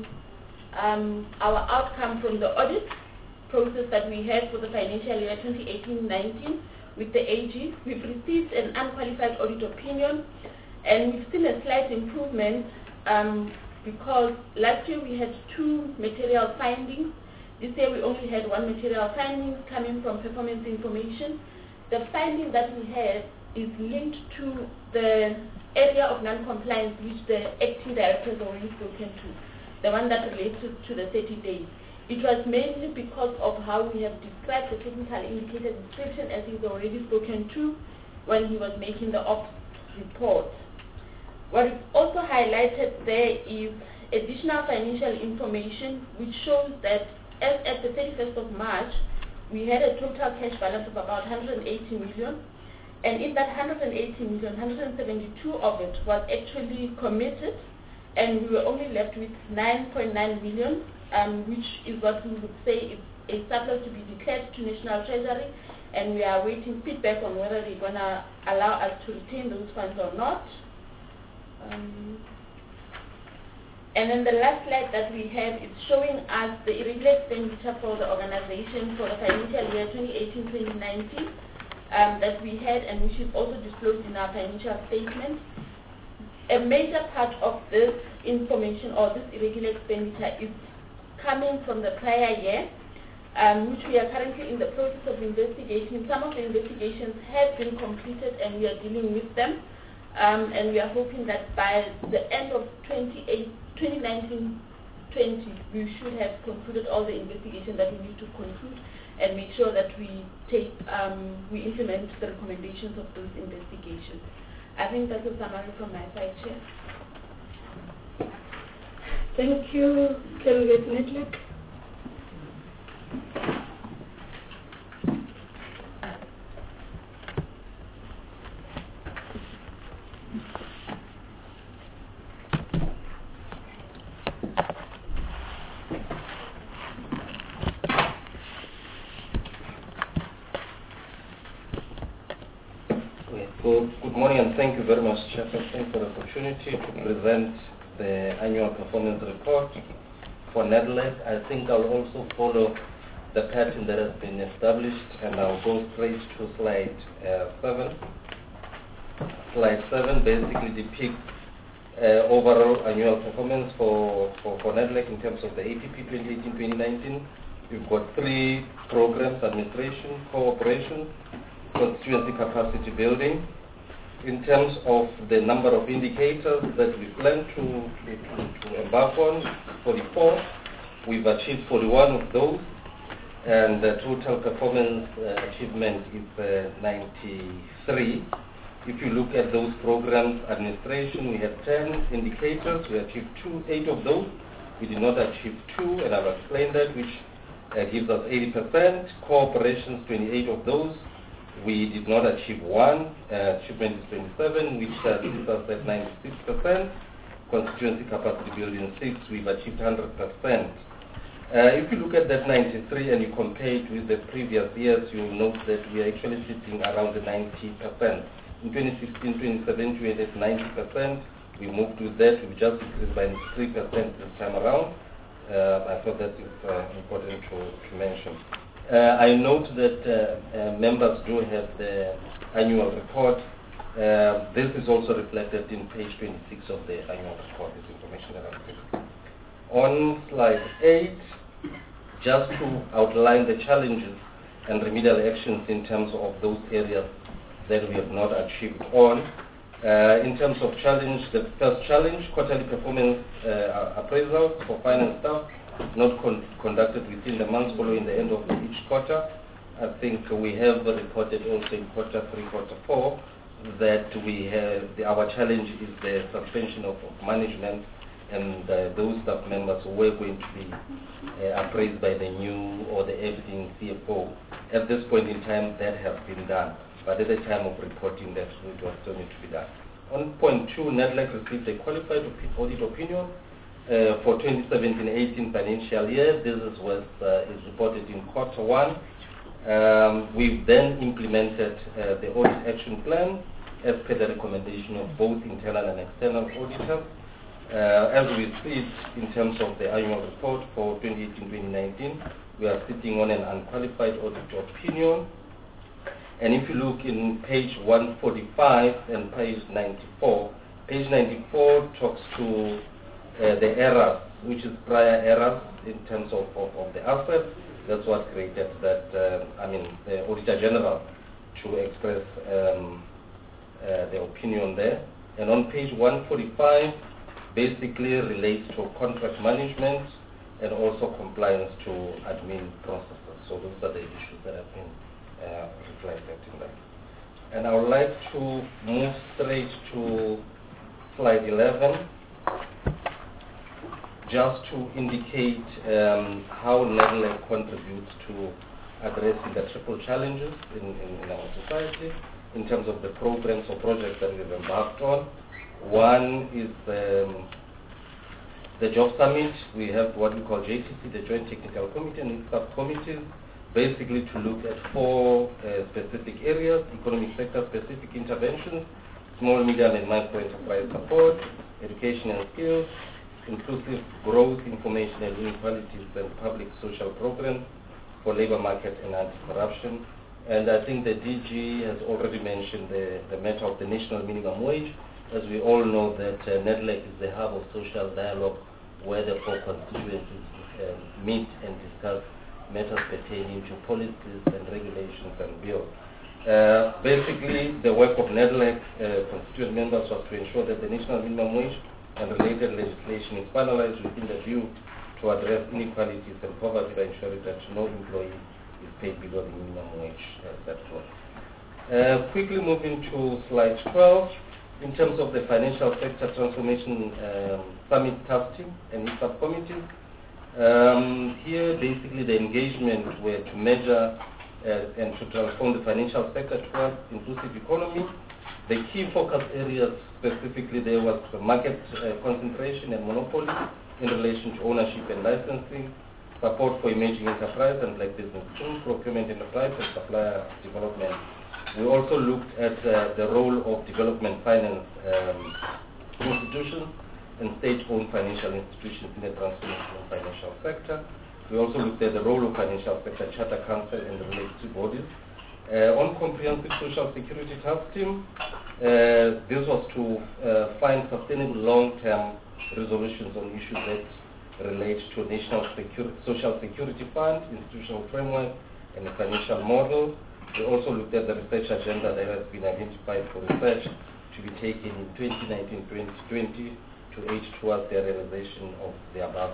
[SPEAKER 10] our outcome from the audit process that we had for the financial year 2018-19 with the AG. We've received an unqualified audit opinion, and we've seen a slight improvement because last year we had 2 material findings. This year we only had 1 material finding coming from performance information. The finding that we had is linked to the area of non-compliance which the acting director has already spoken to, the one that relates to the 30 days. It was mainly because of how we have described the technical indicator description, as he's already spoken to when he was making the ops report. What is also highlighted there is additional financial information which shows that as at the 31st of March, we had a total cash balance of about 180 million. And in that 180 million, 172 of it was actually committed, and we were only left with 9.9 million, which is what we would say is a surplus to be declared to National Treasury, and we are waiting feedback on whether they're going to allow us to retain those funds or not. And then the last slide that we have is showing us the irregular expenditure for the organization for the financial year 2018-2019 that we had, and which is also disclosed in our financial statement. A major part of this information or this irregular expenditure is coming from the prior year, which we are currently in the process of investigating. Some of the investigations have been completed and we are dealing with them. And we are hoping that by the end of 2019-20, we should have concluded all the investigation that we need to conclude and make sure that we implement the recommendations of those investigations. I think that's a summary from my side, Chair.
[SPEAKER 1] Thank you, Candidate Nedlek.
[SPEAKER 15] Good morning, and thank you very much, Chairperson, for the opportunity to present the annual performance report for NEDLAC. I think I'll also follow the pattern that has been established, and I'll go straight to slide 7. Slide 7 basically depicts overall annual performance for NEDLAC in terms of the APP 2018-2019. We've got 3 programs: administration, cooperation, constituency capacity building. In terms of the number of indicators that we plan to embark on, 44. We've achieved 41 of those, and the total performance achievement is 93. If you look at those programs, administration, we had 10 indicators. We achieved 8 of those. We did not achieve 2, and I've explained that, which gives us 80%. Cooperations, 28 of those. We did not achieve 1. Achievement is 27, which leaves us at 96%. Constituency capacity building 6, we've achieved 100%. If you look at that 93 and you compare it with the previous years, you'll note that we are actually sitting around the 90%. In 2016, 2017, we had at 90%. We moved with that. We just increased by 3% this time around. I thought that is important to mention. I note that members do have the annual report. This is also reflected in page 26 of the annual report, this information that I'm giving. On slide 8, just to outline the challenges and remedial actions in terms of those areas that we have not achieved on. In terms of challenge, the first challenge, quarterly performance appraisals for finance staff, not conducted within the months following the end of each quarter. I think we have reported also in quarter 3, quarter 4, that we have our challenge is the suspension of management, and those staff members who were going to be appraised by the new or the acting CFO. At this point in time, that has been done, but at the time of reporting, that was still need to be done. On point 2, NEDLAC received a qualified audit opinion for 2017-18 financial year. This is what is reported in quarter 1. We've then implemented the audit action plan as per the recommendation of both internal and external auditors. As we see it in terms of the annual report for 2018-2019, we are sitting on an unqualified audit opinion. And if you look in page 145 and page 94, page 94 talks to the errors, which is prior errors in terms of the assets. That's what created that, the Auditor General to express the opinion there. And on page 145, basically relates to contract management and also compliance to admin processes. So those are the issues that have been reflected in that. And I would like to move straight to slide 11, just to indicate how NEDLAC contributes to addressing the triple challenges in our society in terms of the programs or projects that we've embarked on. One is the Job Summit. We have what we call JTC, the Joint Technical Committee, and its subcommittees, basically to look at 4 specific areas: economic sector specific interventions, small, medium and micro enterprise support, education and skills, inclusive growth, information and inequalities, and public social programs for labor market and anti-corruption. And I think the DG has already mentioned the matter of the national minimum wage. As we all know that NEDLAC is the hub of social dialogue where the 4 constituencies meet and discuss matters pertaining to policies and regulations and bills. Basically, the work of NEDLAC constituent members was to ensure that the national minimum wage and related legislation is finalized within the view to address inequalities and poverty by ensuring that no employee is paid below the minimum wage. Quickly moving to slide 12, in terms of the financial sector transformation summit task team and its subcommittees. Here, basically, the engagement were to measure and to transform the financial sector towards inclusive economy. The key focus areas specifically there was the market concentration and monopoly in relation to ownership and licensing, support for emerging enterprise and black business, procurement enterprise and supplier development. We also looked at the role of development finance institutions and state-owned financial institutions in the transformation of financial sector. We also looked at the role of financial sector charter council and the related bodies. On comprehensive social security task team, this was to find sustainable long-term resolutions on issues that relate to national social security fund, institutional framework, and the financial model. We also looked at the research agenda that has been identified for research to be taken in 2019-2020 to aid towards the realization of the above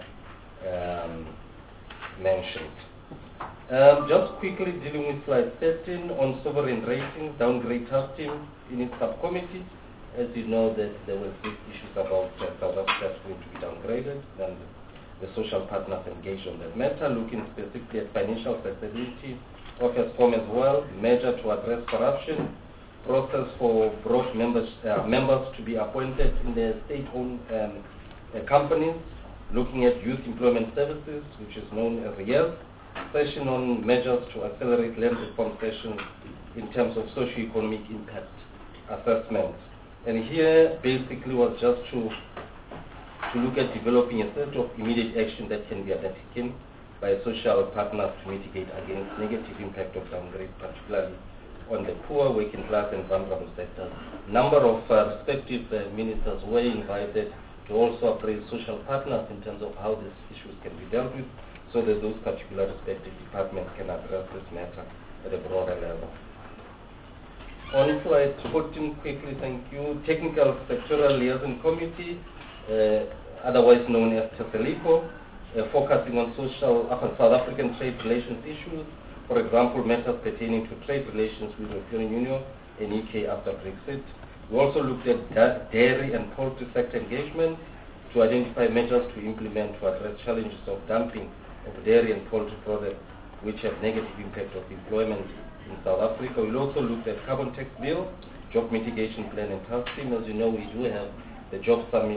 [SPEAKER 15] mentioned. Just quickly dealing with slide 13 on sovereign ratings, downgrade task team in its subcommittee. As you know that there were big issues about South Africa going to be downgraded, and the social partners engaged on that matter, looking specifically at financial flexibility of Eskom as well, measure to address corruption, process for board members to be appointed in the state-owned companies, looking at youth employment services, which is known as YES, session on measures to accelerate land reform sessions in terms of socio-economic impact assessments. And here basically was just to look at developing a set of immediate action that can be undertaken by social partners to mitigate against negative impact of downgrade, particularly on the poor, working class and vulnerable sectors. Number of respective ministers were invited to also appraise social partners in terms of how these issues can be dealt with, so that those particular respective departments can address this matter at a broader level. On slide 14, quickly, thank you. Technical Sectoral Liaison Committee, otherwise known as TESELICO, focusing on South African trade relations issues, for example, matters pertaining to trade relations with the European Union and UK after Brexit. We also looked at dairy and poultry sector engagement to identify measures to implement to address challenges of dumping of dairy and poultry products which have negative impact of employment in South Africa. We also looked at carbon tax bill, job mitigation plan and task team. As you know, we do have the Job Summit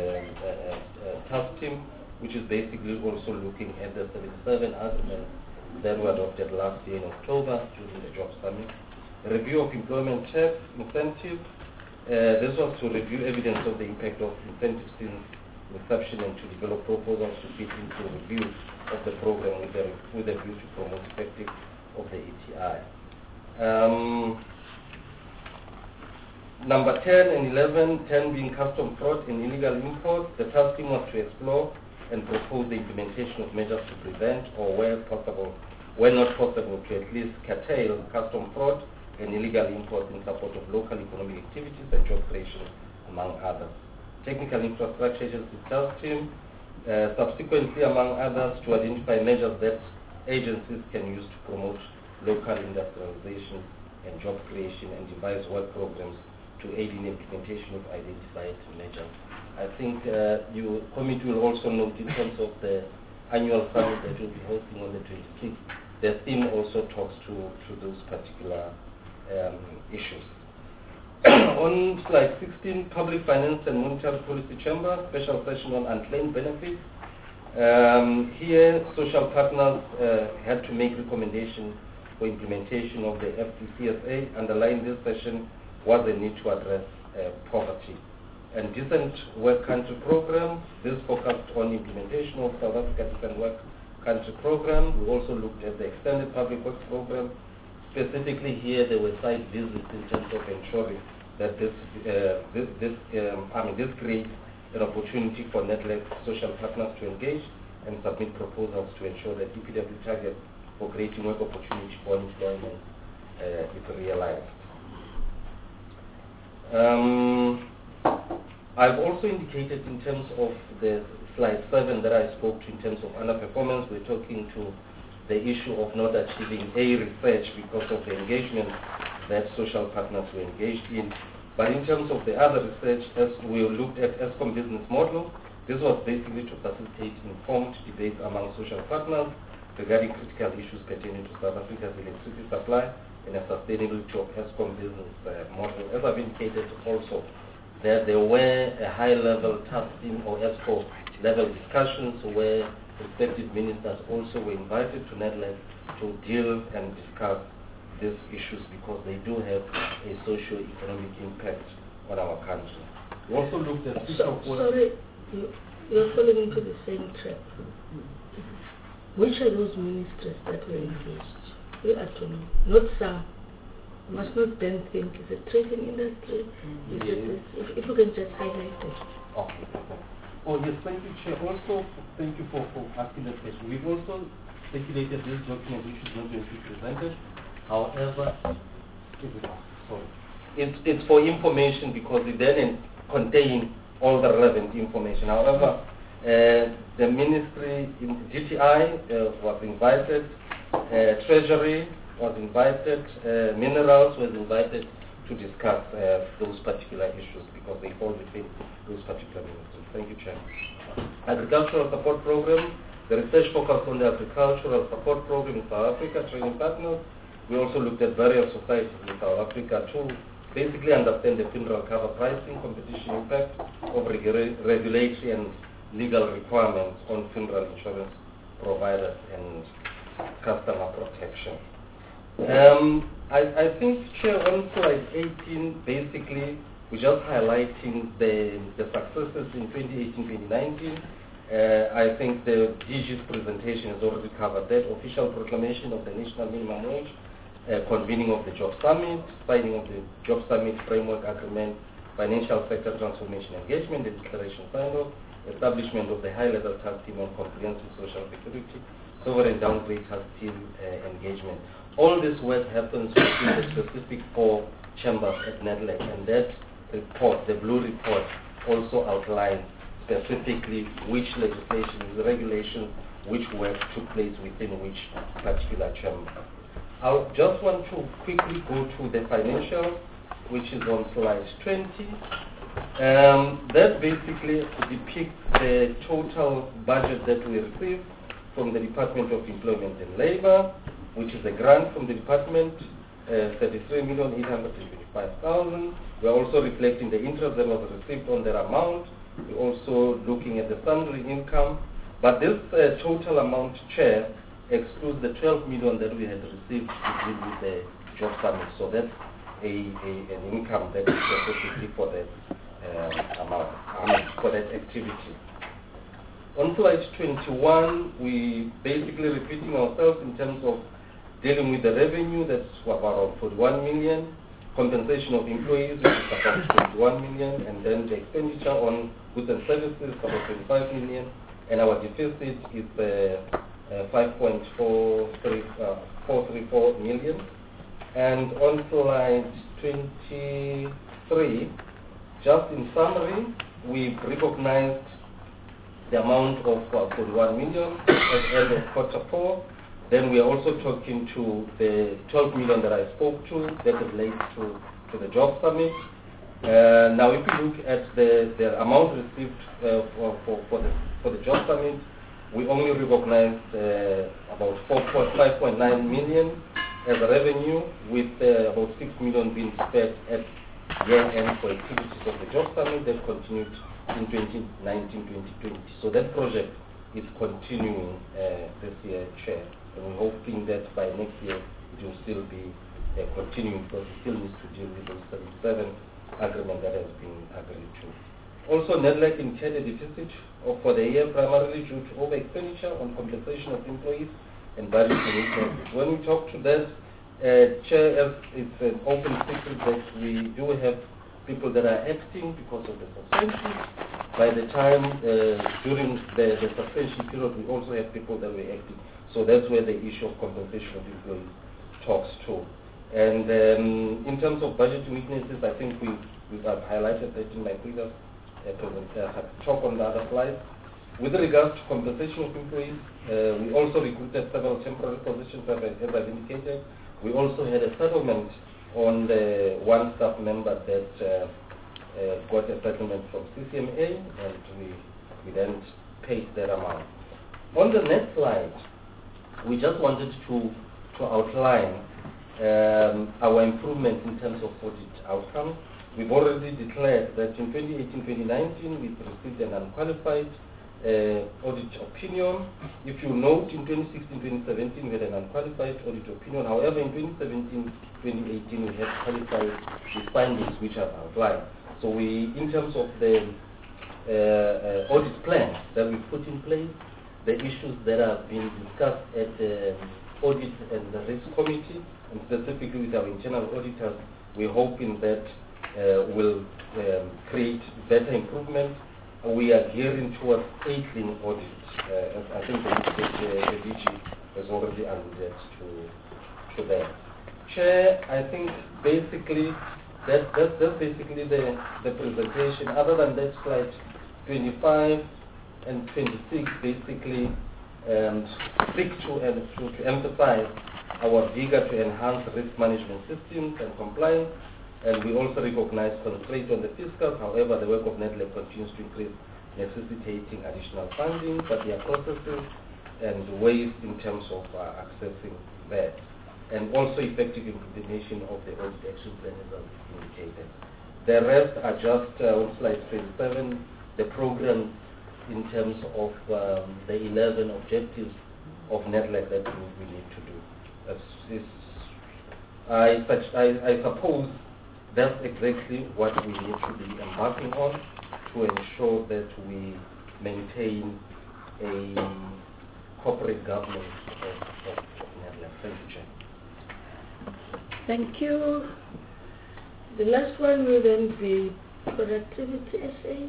[SPEAKER 15] task team, which is basically also looking at the 77 arguments that were adopted last year in October during the Job Summit. A review of employment tax incentive. This was to review evidence of the impact of incentives since inception and to develop proposals to fit into review of the program with a view to promote effective of the ETI. Number 10 and 11, 10 being custom fraud and illegal imports. The task team was to explore and propose the implementation of measures to prevent or where not possible, to at least curtail custom fraud and illegal imports in support of local economic activities and job creation, among others. Technical Infrastructure Agency task team, subsequently, among others, to identify measures that agencies can use to promote local industrialization and job creation and devise work programs to aid in implementation of identified measures. I think your committee will also note in terms of the annual summit that we'll be hosting on the 26th, the theme also talks to those particular issues. On slide 16, Public Finance and Monetary Policy Chamber, special session on unclaimed benefits. Here, social partners had to make recommendations for implementation of the FTCSA. Underlying this session was the need to address poverty. And Decent Work Country Program, this focused on implementation of South Africa Decent Work Country Program. We also looked at the Extended Public Works Program. Specifically here, there were site visits in terms of ensuring that this creates an opportunity for NEDLAC social partners to engage and submit proposals to ensure that EPW targets for creating work opportunity for employment is realized. I've also indicated in terms of the slide 7 that I spoke to in terms of underperformance, we're talking to the issue of not achieving A research because of the engagement that social partners were engaged in. But in terms of the other research, as we looked at Eskom business model, this was basically to facilitate informed debate among social partners regarding critical issues pertaining to South Africa's electricity supply and the sustainability of Eskom business model. As I've indicated also, that there were a high-level task team or ESCO level discussions where respective ministers also were invited to NEDLAC to deal and discuss these issues because they do have a socio-economic impact on our country. We also looked at
[SPEAKER 1] sorry, you're falling into the same trap. Which are those ministers that were engaged? We have to know. Not some. You must not then think it's a trading industry. If you can just highlight it.
[SPEAKER 15] Okay. Oh yes, thank you, Chair. Also, thank you for asking that question. We've also speculated this document which is not going to be presented However, it's for information because it then contains all the relevant information. However, the ministry, GTI was invited, Treasury was invited, Minerals was invited to discuss those particular issues because they fall within those particular ministries. Thank you, Chair. Agricultural Support Program, the research focused on the Agricultural Support Program in South Africa, training partners. We also looked at various societies in South Africa to basically understand the funeral cover pricing, competition impact of regulatory and legal requirements on funeral insurance providers and customer protection. I think, Chair, on slide 18, basically, we're just highlighting the successes in 2018-2019. I think the DG's presentation has already covered that. Official proclamation of the national minimum wage, convening of the Job Summit, signing of the Job Summit Framework Agreement, financial sector transformation engagement, the declaration sign-off, establishment of the high-level task team on comprehensive social security, sovereign downgrade task team engagement. All this work happens within the specific 4 chambers at NEDLAC, and that report, the blue report, also outlines specifically which legislation, regulations, which work took place within which particular chamber. I just want to quickly go to the financial, which is on slide 20. That basically depicts the total budget that we received from the Department of Employment and Labor, which is a grant from the department, 33,825,000. We're also reflecting the interest that was received on that amount. We're also looking at the sundry income. But this total amount, Chair, excludes the 12 million that we had received to deal with the Job Summit. So that's an income that is specifically for that for that activity. On slide 21, we basically repeating ourselves in terms of dealing with the revenue, that's about 41 million, compensation of employees, which is about 21 million, and then the expenditure on goods and services, about 25 million, and our deficit is 5.434 million. And on slide 23, just in summary, we've recognized the amount of 41 million at the end of quarter 4. Then we are also talking to the 12 million that I spoke to that relates to the Job Summit. Now, if you look at the amount received for the Job Summit, we only recognized about 5.9 million as a revenue, with about 6 million being spent at year-end for activities of the Job Summit that continued in 2019-2020. So that project is continuing this year, Chair. And we're hoping that by next year it will still be continuing, because it still needs to deal with those 77 agreement that has been agreed to. Also, NEDLAC incurred a deficit for the year primarily due to over-expenditure on compensation of employees and budget commitments. When we talk to that, Chair, it's an open secret that we do have people that are acting because of the suspension. By the time during the suspension period, we also have people that were acting. So that's where the issue of compensation of employees talks to. And in terms of budget weaknesses, I think we've highlighted that in my previous talk on the other slide. With regards to compensation of employees, we also recruited several temporary positions, as I've indicated. We also had a settlement on the one staff member that got a settlement from CCMA, and we then paid that amount. On the next slide, we just wanted to outline our improvement in terms of audit outcomes. We've already declared that in 2018-2019 we've received an unqualified audit opinion. If you note, in 2016-2017 we had an unqualified audit opinion. However, in 2017-2018 we had qualified the findings which I've outlined. So we, in terms of the audit plan that we put in place, the issues that have been discussed at the audit and the risk committee, and specifically with our internal auditors, we're hoping that will create better improvement. We are gearing towards a clean audit. I think the DG has already alluded to that. Chair, I think basically that's basically the presentation. Other than that, slide 25 and 26 basically speak to and to emphasize our vigor to enhance risk management systems and compliance, and we also recognize constraints on the fiscal. However, the work of NEDLAC continues to increase, necessitating additional funding, but there are processes and ways in terms of accessing that, and also effective implementation of the audit action plan as indicated. The rest are just on slide 27, the program in terms of the 11 objectives of NEDLAC that we need to do. I suppose that's exactly what we need to be embarking on to ensure that we maintain a corporate governance of NEDLAC. Thank you, Chair.
[SPEAKER 1] Thank you. The last one will then be productivity essay.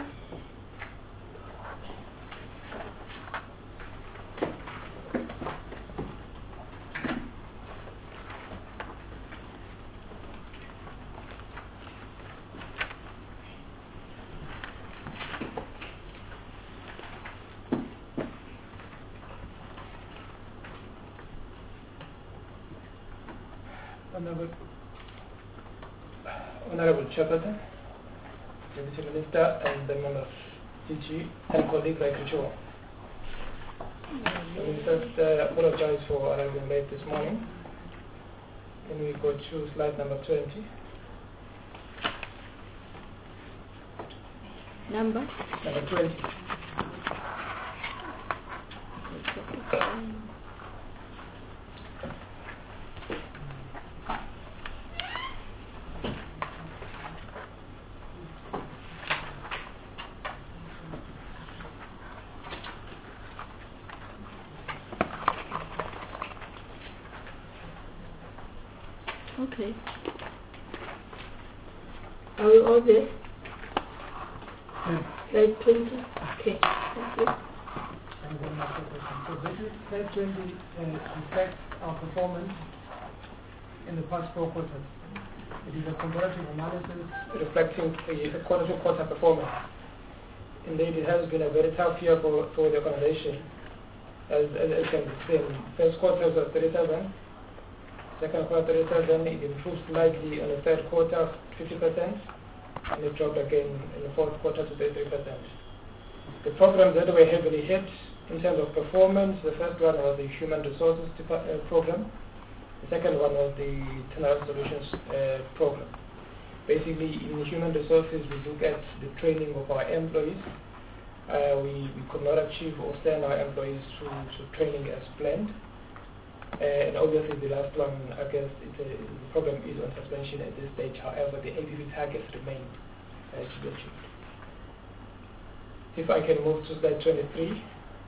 [SPEAKER 5] Honorable Chairperson, Deputy Minister, and the members, CG, and colleagues like Richo. Let me first apologize for arriving late this morning. Can we go to slide number 20?
[SPEAKER 1] Number
[SPEAKER 5] 20.
[SPEAKER 1] Okay. Are we all there? Slide 20? Okay. Thank you.
[SPEAKER 5] Thank you very much for the question. So basically, slide 20 reflects our performance in the past 4 quarters. It is a comparative analysis reflecting the quarter-to-quarter performance. Indeed, it has been a very tough year for the organization, as can be seen. First quarter was 37. Second quarter, it improved slightly in the third quarter, 50%, and it dropped again in the fourth quarter to 33%. The programs that were heavily hit in terms of performance, the first one was the Human Resources program. The second one was the Turnaround Solutions program. Basically, in Human Resources, we look at the training of our employees. We could not achieve or send our employees to training as planned. And obviously the last one, I guess, the program is on suspension at this stage. However, the APV targets remain to be achieved. If I can move to slide 23.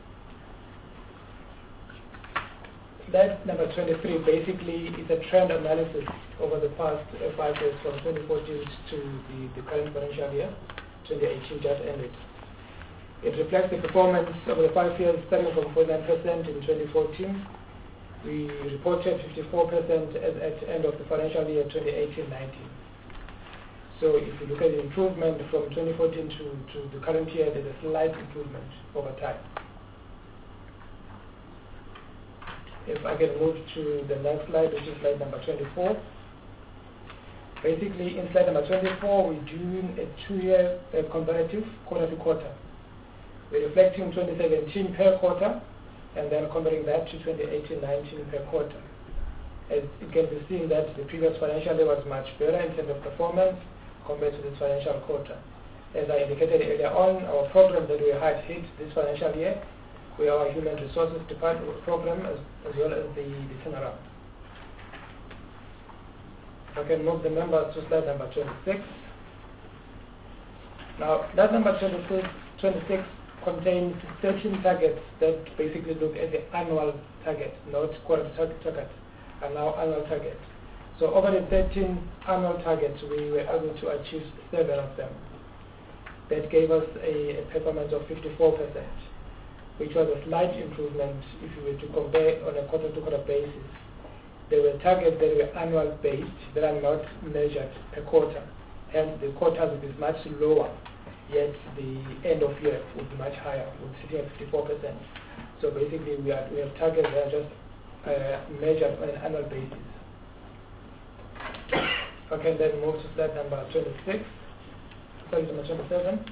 [SPEAKER 5] Slide number 23 basically is a trend analysis over the past 5 years from 2014 to the current financial year, 2018 just ended. It reflects the performance over the 5 years starting from 49% in 2014. We reported 54% at the end of the financial year 2018-19. So if you look at the improvement from 2014 to the current year, there's a slight improvement over time. If I can move to the next slide, which is slide number 24. Basically, in slide number 24, we're doing a 2-year comparative quarter to quarter. We're reflecting 2017 per quarter, and then comparing that to 2018-19 per quarter. As it can be seen that the previous financial year was much better in terms of performance compared to this financial quarter. As I indicated earlier on, our program that we had hit this financial year were our Human Resources Department program as well as the turnaround. If I can move the members to slide number 26. Now, that number 26 contains 13 targets that basically look at the annual target, not quarter target, and now annual target. So over the 13 annual targets, we were able to achieve 7 of them. That gave us a performance of 54%, which was a slight improvement if you were to compare on a quarter-to-quarter basis. there were targets that were annual based that are not measured per quarter. Hence the quotas is much lower, yet the end of year would be much higher, would sitting at 54%. So basically we have targets that are just measured on an annual basis. Okay, then move to slide number 26. Sorry, number 27.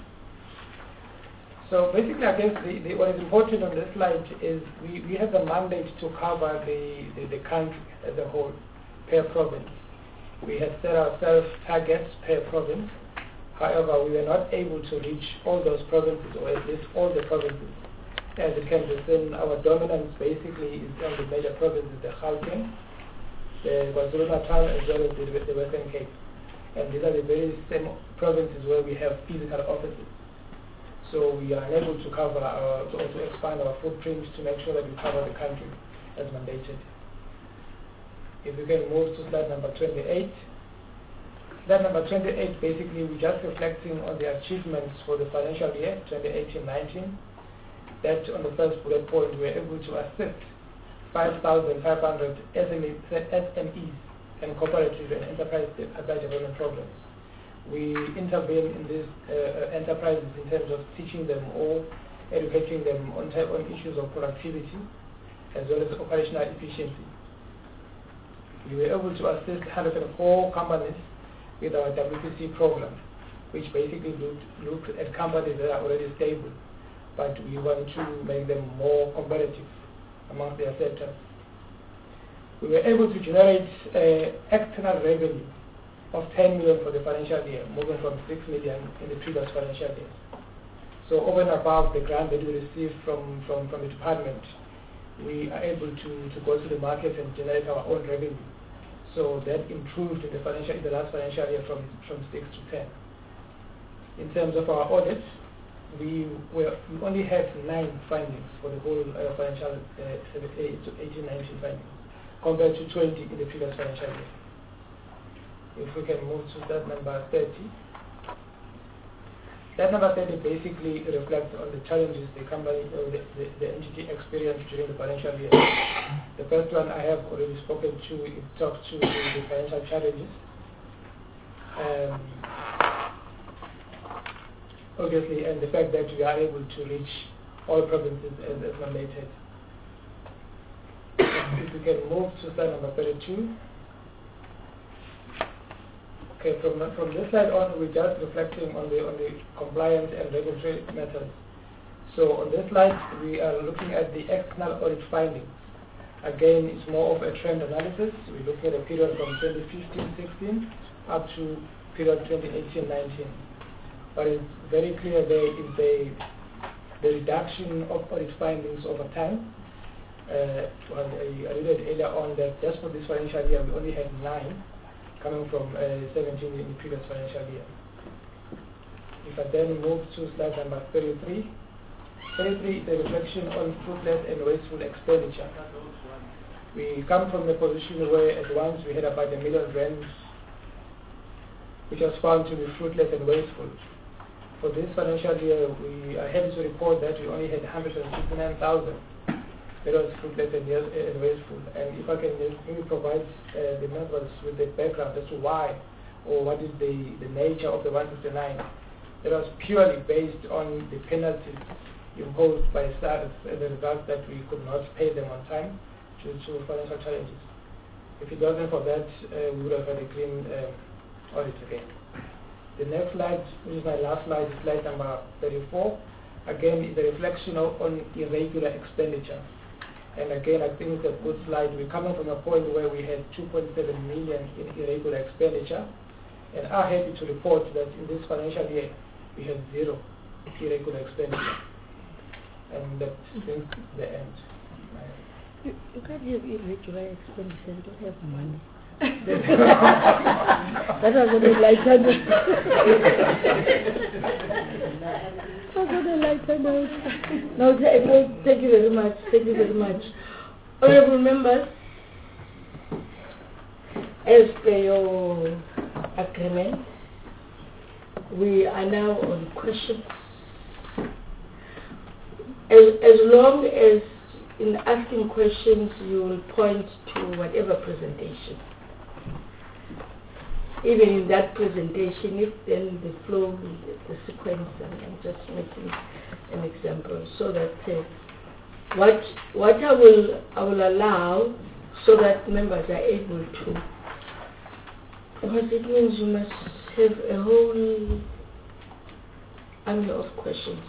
[SPEAKER 5] So basically, I guess what is important on this slide is we have the mandate to cover the country as a whole per province. We had set ourselves targets per province. However, we were not able to reach all those provinces, or at least all the provinces. As it can be seen, our dominance basically is on the major provinces, the Gauteng, the KwaZulu-Natal, as well as the Western Cape. And these are the very same provinces where we have physical offices. So we are unable to cover to expand our footprint to make sure that we cover the country as mandated. If we can move to slide number 28. Slide number 28, basically we're just reflecting on the achievements for the financial year 2018-19. That on the first bullet point, we were able to assist 5,500 SMEs and cooperative and enterprise development programs. We intervene in these enterprises in terms of teaching them or educating them on issues of productivity as well as operational efficiency. We were able to assist 104 companies with our WPC program, which basically looked at companies that are already stable, but we want to make them more competitive amongst their sectors. We were able to generate external revenue of 10 million for the financial year, moving from 6 million in the previous financial year. So over and above the grant that we received from the department, we are able to go to the market and generate our own revenue. So that improved in the last financial year from 6 to 10. In terms of our audits, we only had 9 findings for the whole financial 18-19 findings, compared to 20 in the previous financial year. If we can move to slide number 30. Slide number 30 basically reflects on the challenges the company or the entity experienced during the financial year. The first one I have already spoken to, it talks to the financial challenges. Obviously, and the fact that we are able to reach all provinces as mandated. If we can move to slide number 32. Okay, from this slide on, we're just reflecting on the compliance and regulatory matters. So on this slide, we are looking at the external audit findings. Again, it's more of a trend analysis. We're looking at a period from 2015-16 up to period 2018-19. What is very clear there is the reduction of audit findings over time. I alluded earlier on that just for this financial year, we only had 9, coming from 17 in the previous financial year. If I then move to slide number 33. 33 is a reflection on fruitless and wasteful expenditure. We come from a position where at once we had about R1 million, which was found to be fruitless and wasteful. For this financial year, we are happy to report that we only had 169,000. That was fruitless and wasteful. And if I can maybe provide the members with the background as to why or what is the nature of the 159, that was purely based on the penalties imposed by SARS as a result that we could not pay them on time due to financial challenges. If it wasn't for that, we would have had a clean audit again. The next slide, which is my last slide, is slide number 34. Again, is a reflection on irregular expenditure. And again, I think it's a good slide. We're coming from a point where we had 2.7 million in irregular expenditure, and are happy to report that in this financial year, we had 0 irregular expenditure. And that's since the end.
[SPEAKER 1] You can't have irregular expenditure, you don't have money. That was on a lighter note. That was on a lighter note. No, thank you very much. Thank you very much. Honorable members, as per your agreement, we are now on questions. As long as in asking questions, you will point to whatever presentation. Even in that presentation, if then the flow, the sequence, and I'm just making an example, so that what I will allow, so that members are able to, because it means you must have a whole army of questions.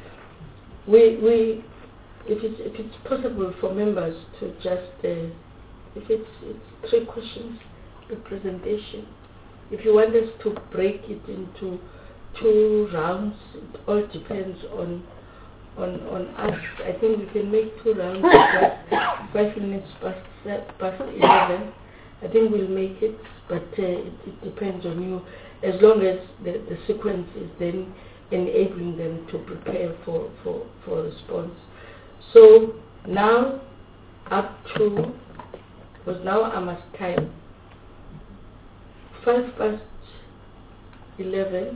[SPEAKER 1] If it's possible for members to just, if it's 3 questions per presentation, if you want us to break it into 2 rounds, it all depends on us. I think we can make 2 rounds, 5 minutes past 11. I think we'll make it, but it depends on you, as long as the sequence is then enabling them to prepare for response. So now up to, because now I must time 5 past 11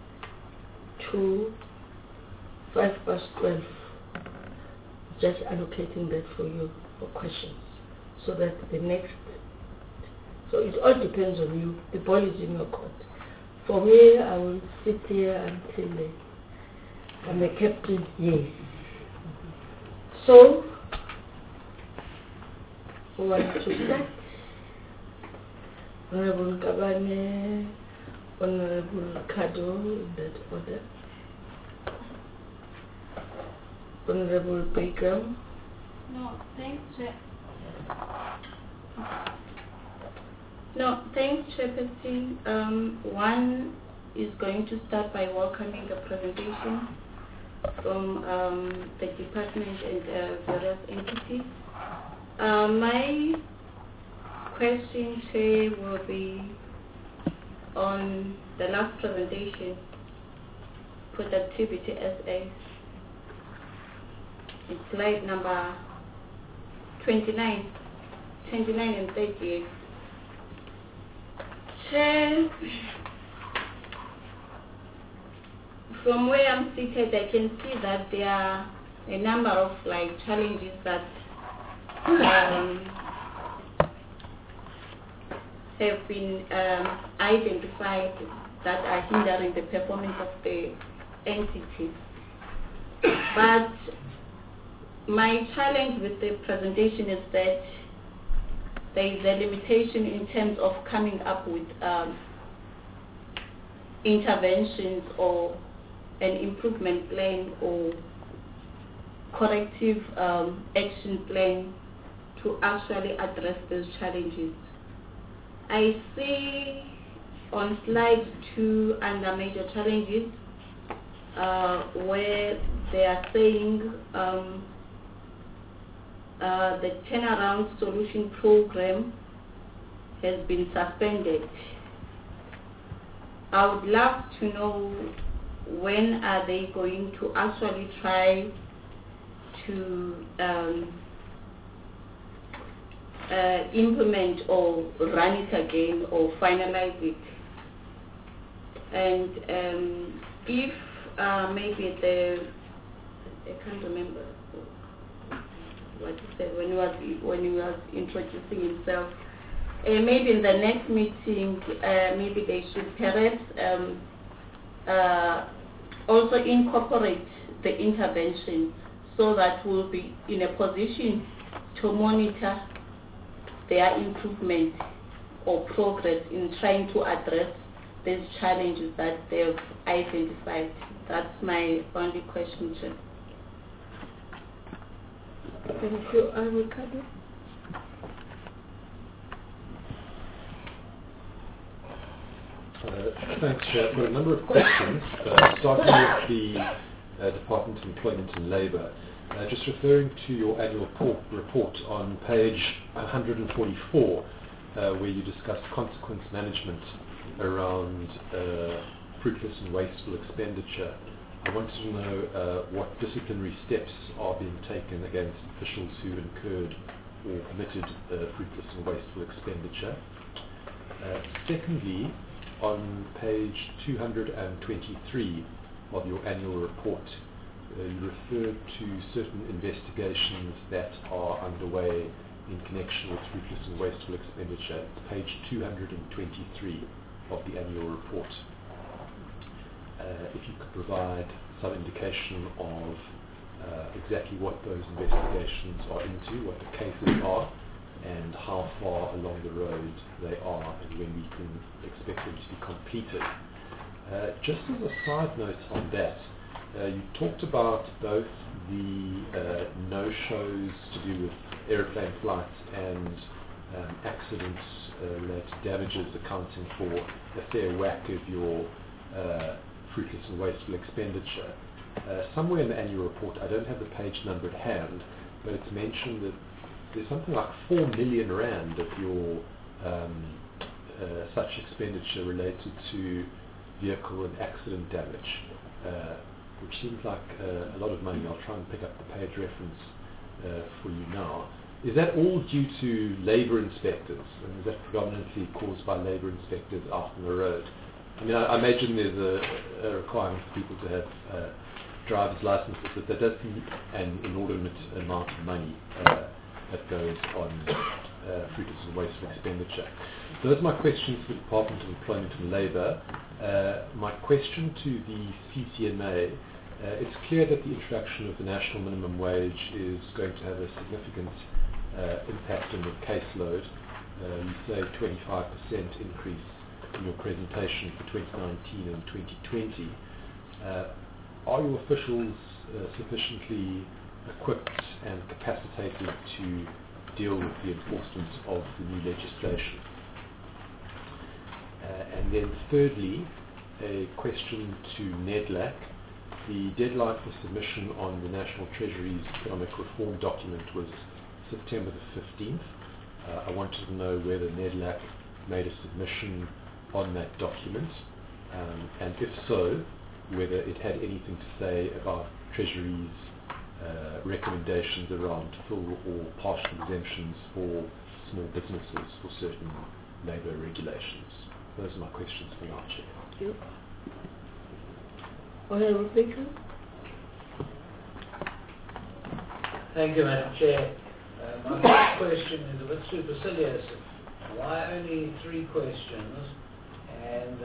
[SPEAKER 1] to 5 past 12, just allocating that for you for questions, so that the next, so it all depends on you. The ball is in your court. For me, I will sit here until I'm the captain, yes. So, who wants to start? Honorable Kabane, Honorable Kado, in that order. Honorable Baker.
[SPEAKER 10] No, thanks, Chair. No, thanks, Chairperson. One is going to start by welcoming the presentation from the department and various entities. My question, Chair, will be on the last presentation, Productivity SA. It's slide number 29 and 38. Chair, from where I'm seated, I can see that there are a number of challenges that have been identified that are hindering the performance of the entity. But my challenge with the presentation is that there is a limitation in terms of coming up with interventions or an improvement plan or corrective action plan to actually address those challenges. I see on slide 2 under major challenges where they are saying the turnaround solution program has been suspended. I would love to know when are they going to actually try to implement or run it again or finalize it. And if maybe I can't remember what he said when he was introducing himself. Maybe in the next meeting, maybe they should perhaps also incorporate the intervention, so that we'll be in a position to monitor their improvement or progress in trying to address these challenges that they've identified. That's my only question, Chair.
[SPEAKER 1] Thank you. Ricardo.
[SPEAKER 7] Thanks, Chair. I've got a number of questions, starting with the Department of Employment and Labour. Just referring to your annual report on page 144, where you discussed consequence management around fruitless and wasteful expenditure. I wanted to know what disciplinary steps are being taken against officials who incurred or committed fruitless and wasteful expenditure. Secondly, on page 223 of your annual report, you referred to certain investigations that are underway in connection with fruitless and wasteful expenditure. It's page 223 of the annual report. If you could provide some indication of exactly what those investigations are into, what the cases are, and how far along the road they are, and when we can expect them to be completed. Just as a side note on that, you talked about both the no-shows to do with aeroplane flights and accidents-related damages accounting for a fair whack of your fruitless and wasteful expenditure. Somewhere in the annual report, I don't have the page number at hand, but it's mentioned that there's something like 4 million rand of your such expenditure related to vehicle and accident damage, which seems like a lot of money. I'll try and pick up the page reference for you now. Is that all due to labour inspectors, and is that predominantly caused by labour inspectors out on the road? I mean, I imagine there's a requirement for people to have driver's licenses, but that does seem an inordinate amount of money that goes on fruitless and wasteful expenditure. So those are my questions to the Department of Employment and Labour. My question to the CCMA, it's clear that the introduction of the national minimum wage is going to have a significant impact on your caseload. You say 25% increase in your presentation for 2019 and 2020. Are your officials sufficiently equipped and capacitated to deal with the enforcement of the new legislation? And then thirdly, a question to NEDLAC. The deadline for submission on the National Treasury's economic reform document was September the 15th. I wanted to know whether NEDLAC made a submission on that document, and if so, whether it had anything to say about Treasury's recommendations around full or partial exemptions for small businesses for certain labour regulations. Those are my questions for now, Chair.
[SPEAKER 1] Thank you. Honourable Speaker.
[SPEAKER 21] Thank you, Madam Chair. My first question is a bit supercilious. Why only 3 questions? And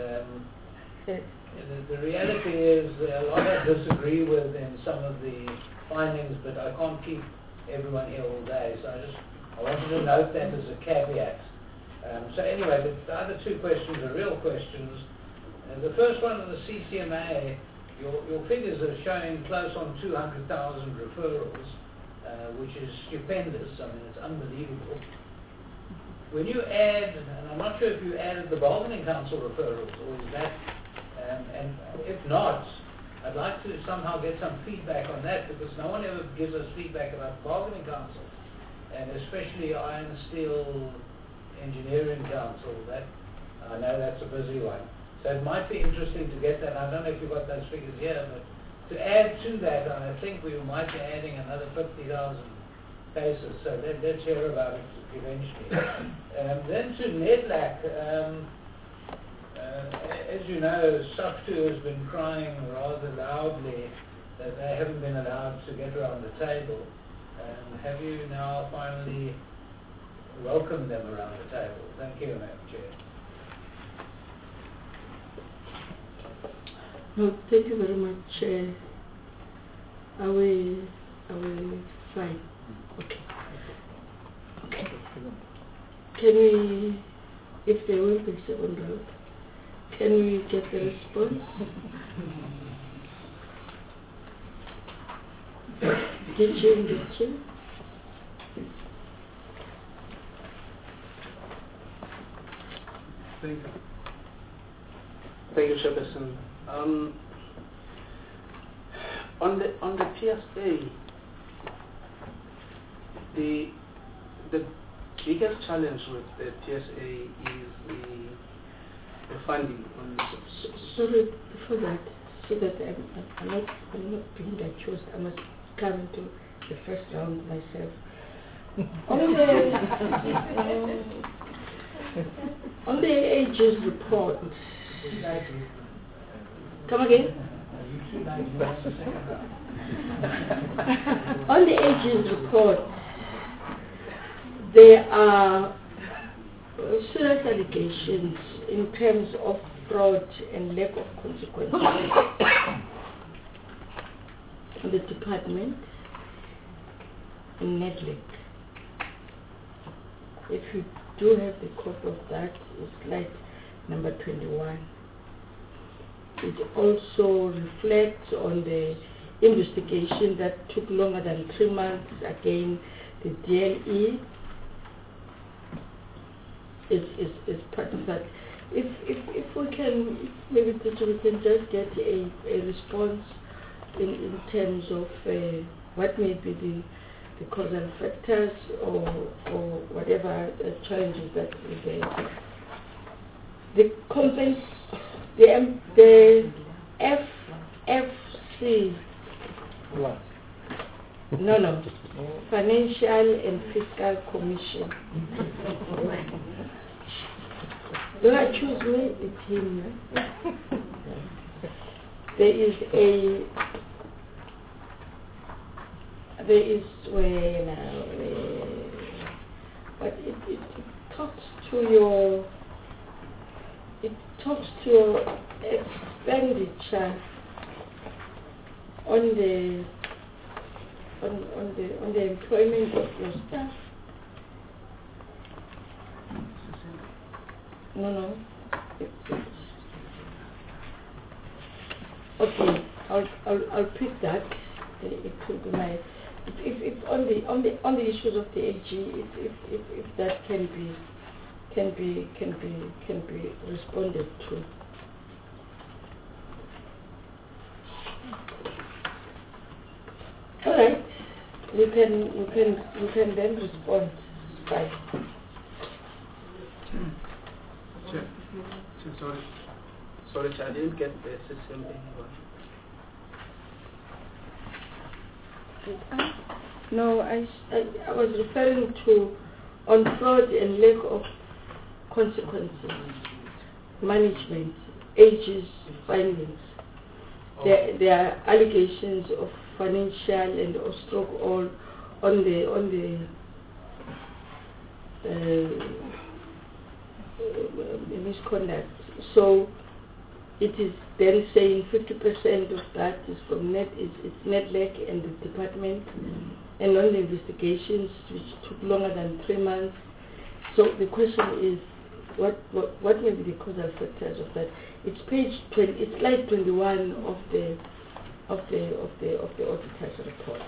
[SPEAKER 21] the reality is a lot I disagree with in some of the findings, but I can't keep everyone here all day, so I wanted to note that as a caveat. So anyway, the other 2 questions are real questions. The first one on the CCMA, your figures are showing close on 200,000 referrals, which is stupendous. I mean, it's unbelievable. When you add, and I'm not sure if you added the Bargaining Council referrals, or is that, and if not, I'd like to somehow get some feedback on that, because no one ever gives us feedback about the Bargaining Council, and especially Iron Steel Engineering Council. That I know that's a busy one. So it might be interesting to get that. I don't know if you've got those figures here, but to add to that, I think we might be adding another 50,000 cases. So let's hear about it eventually. Then to NEDLAC, as you know, SAFTU has been crying rather loudly that they haven't been allowed to get around the table. Have you now finally welcomed them around the table? Thank you, Madam Chair.
[SPEAKER 1] No, thank you very much. Are we fine? Okay. Okay. Can we, if there will be second round, can we get the response? Did you?
[SPEAKER 9] Thank you, Chairperson. On the TSA, the biggest challenge with the TSA is the funding.
[SPEAKER 1] Sorry, before that, so that I'm not being accused, I must come to the first round myself. On the ages report. Come again? On the AG's report, there are serious allegations in terms of fraud and lack of consequences in the department in NEDLIC. If you do have the copy of that, it's slide number 21. It also reflects on the investigation that took longer than 3 months. Again, the DLE is part of that. If we can, maybe we can just get a response in terms of what may be the causal factors or whatever challenges that we get. The complaints, the FFC, no, Financial and Fiscal Commission. Do I choose me? It's him. There is where now, but it talks to your expenditure on the employment of your staff. No. Okay, I'll pick that. It will be my. If on the issues of the AG, if that can be responded to. All right, you can then respond. Bye.
[SPEAKER 9] Sorry, I didn't get the CCMA one.
[SPEAKER 1] No, I was referring to on fraud and lack of consequences, management, AG's findings. There are allegations of financial and stroke all on the misconduct. So it is then saying 50% of that is from it's NEDLIC and the department, and on the investigations which took longer than 3 months. So the question is, what may be the causal factors of that? It's page 20. It's slide 21 of the auditor's report.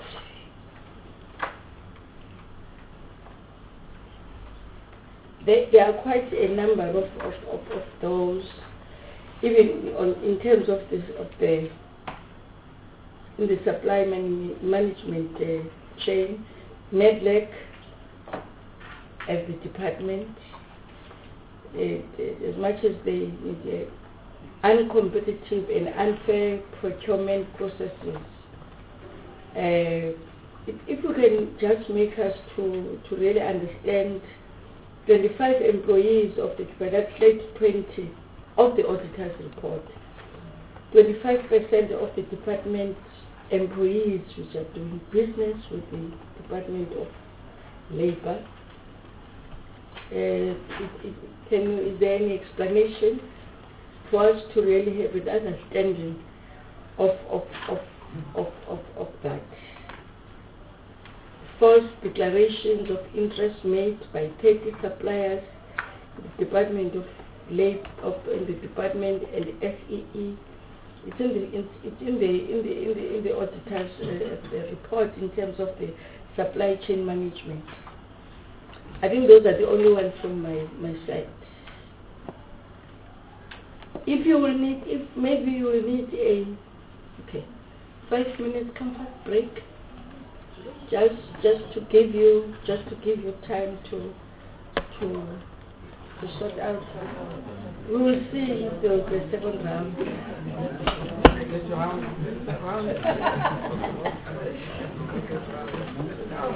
[SPEAKER 1] There are quite a number of those, even in terms of the supply management chain, NEDLIC as the department, as much as the uncompetitive and unfair procurement processes. If you can just make us to really understand 25 employees of the slide 20 of the auditor's report, 25% of the department employees which are doing business with the Department of Labour. Is there any explanation for us to really have an understanding of that? False declarations of interest made by 30 suppliers, the Department of Labour, in the department and the SEE. It's in the auditor's report in terms of the supply chain management. I think those are the only ones from my side. If maybe you will need a 5-minute comfort break, just to give you time to sort out. We will see if there will be a second round.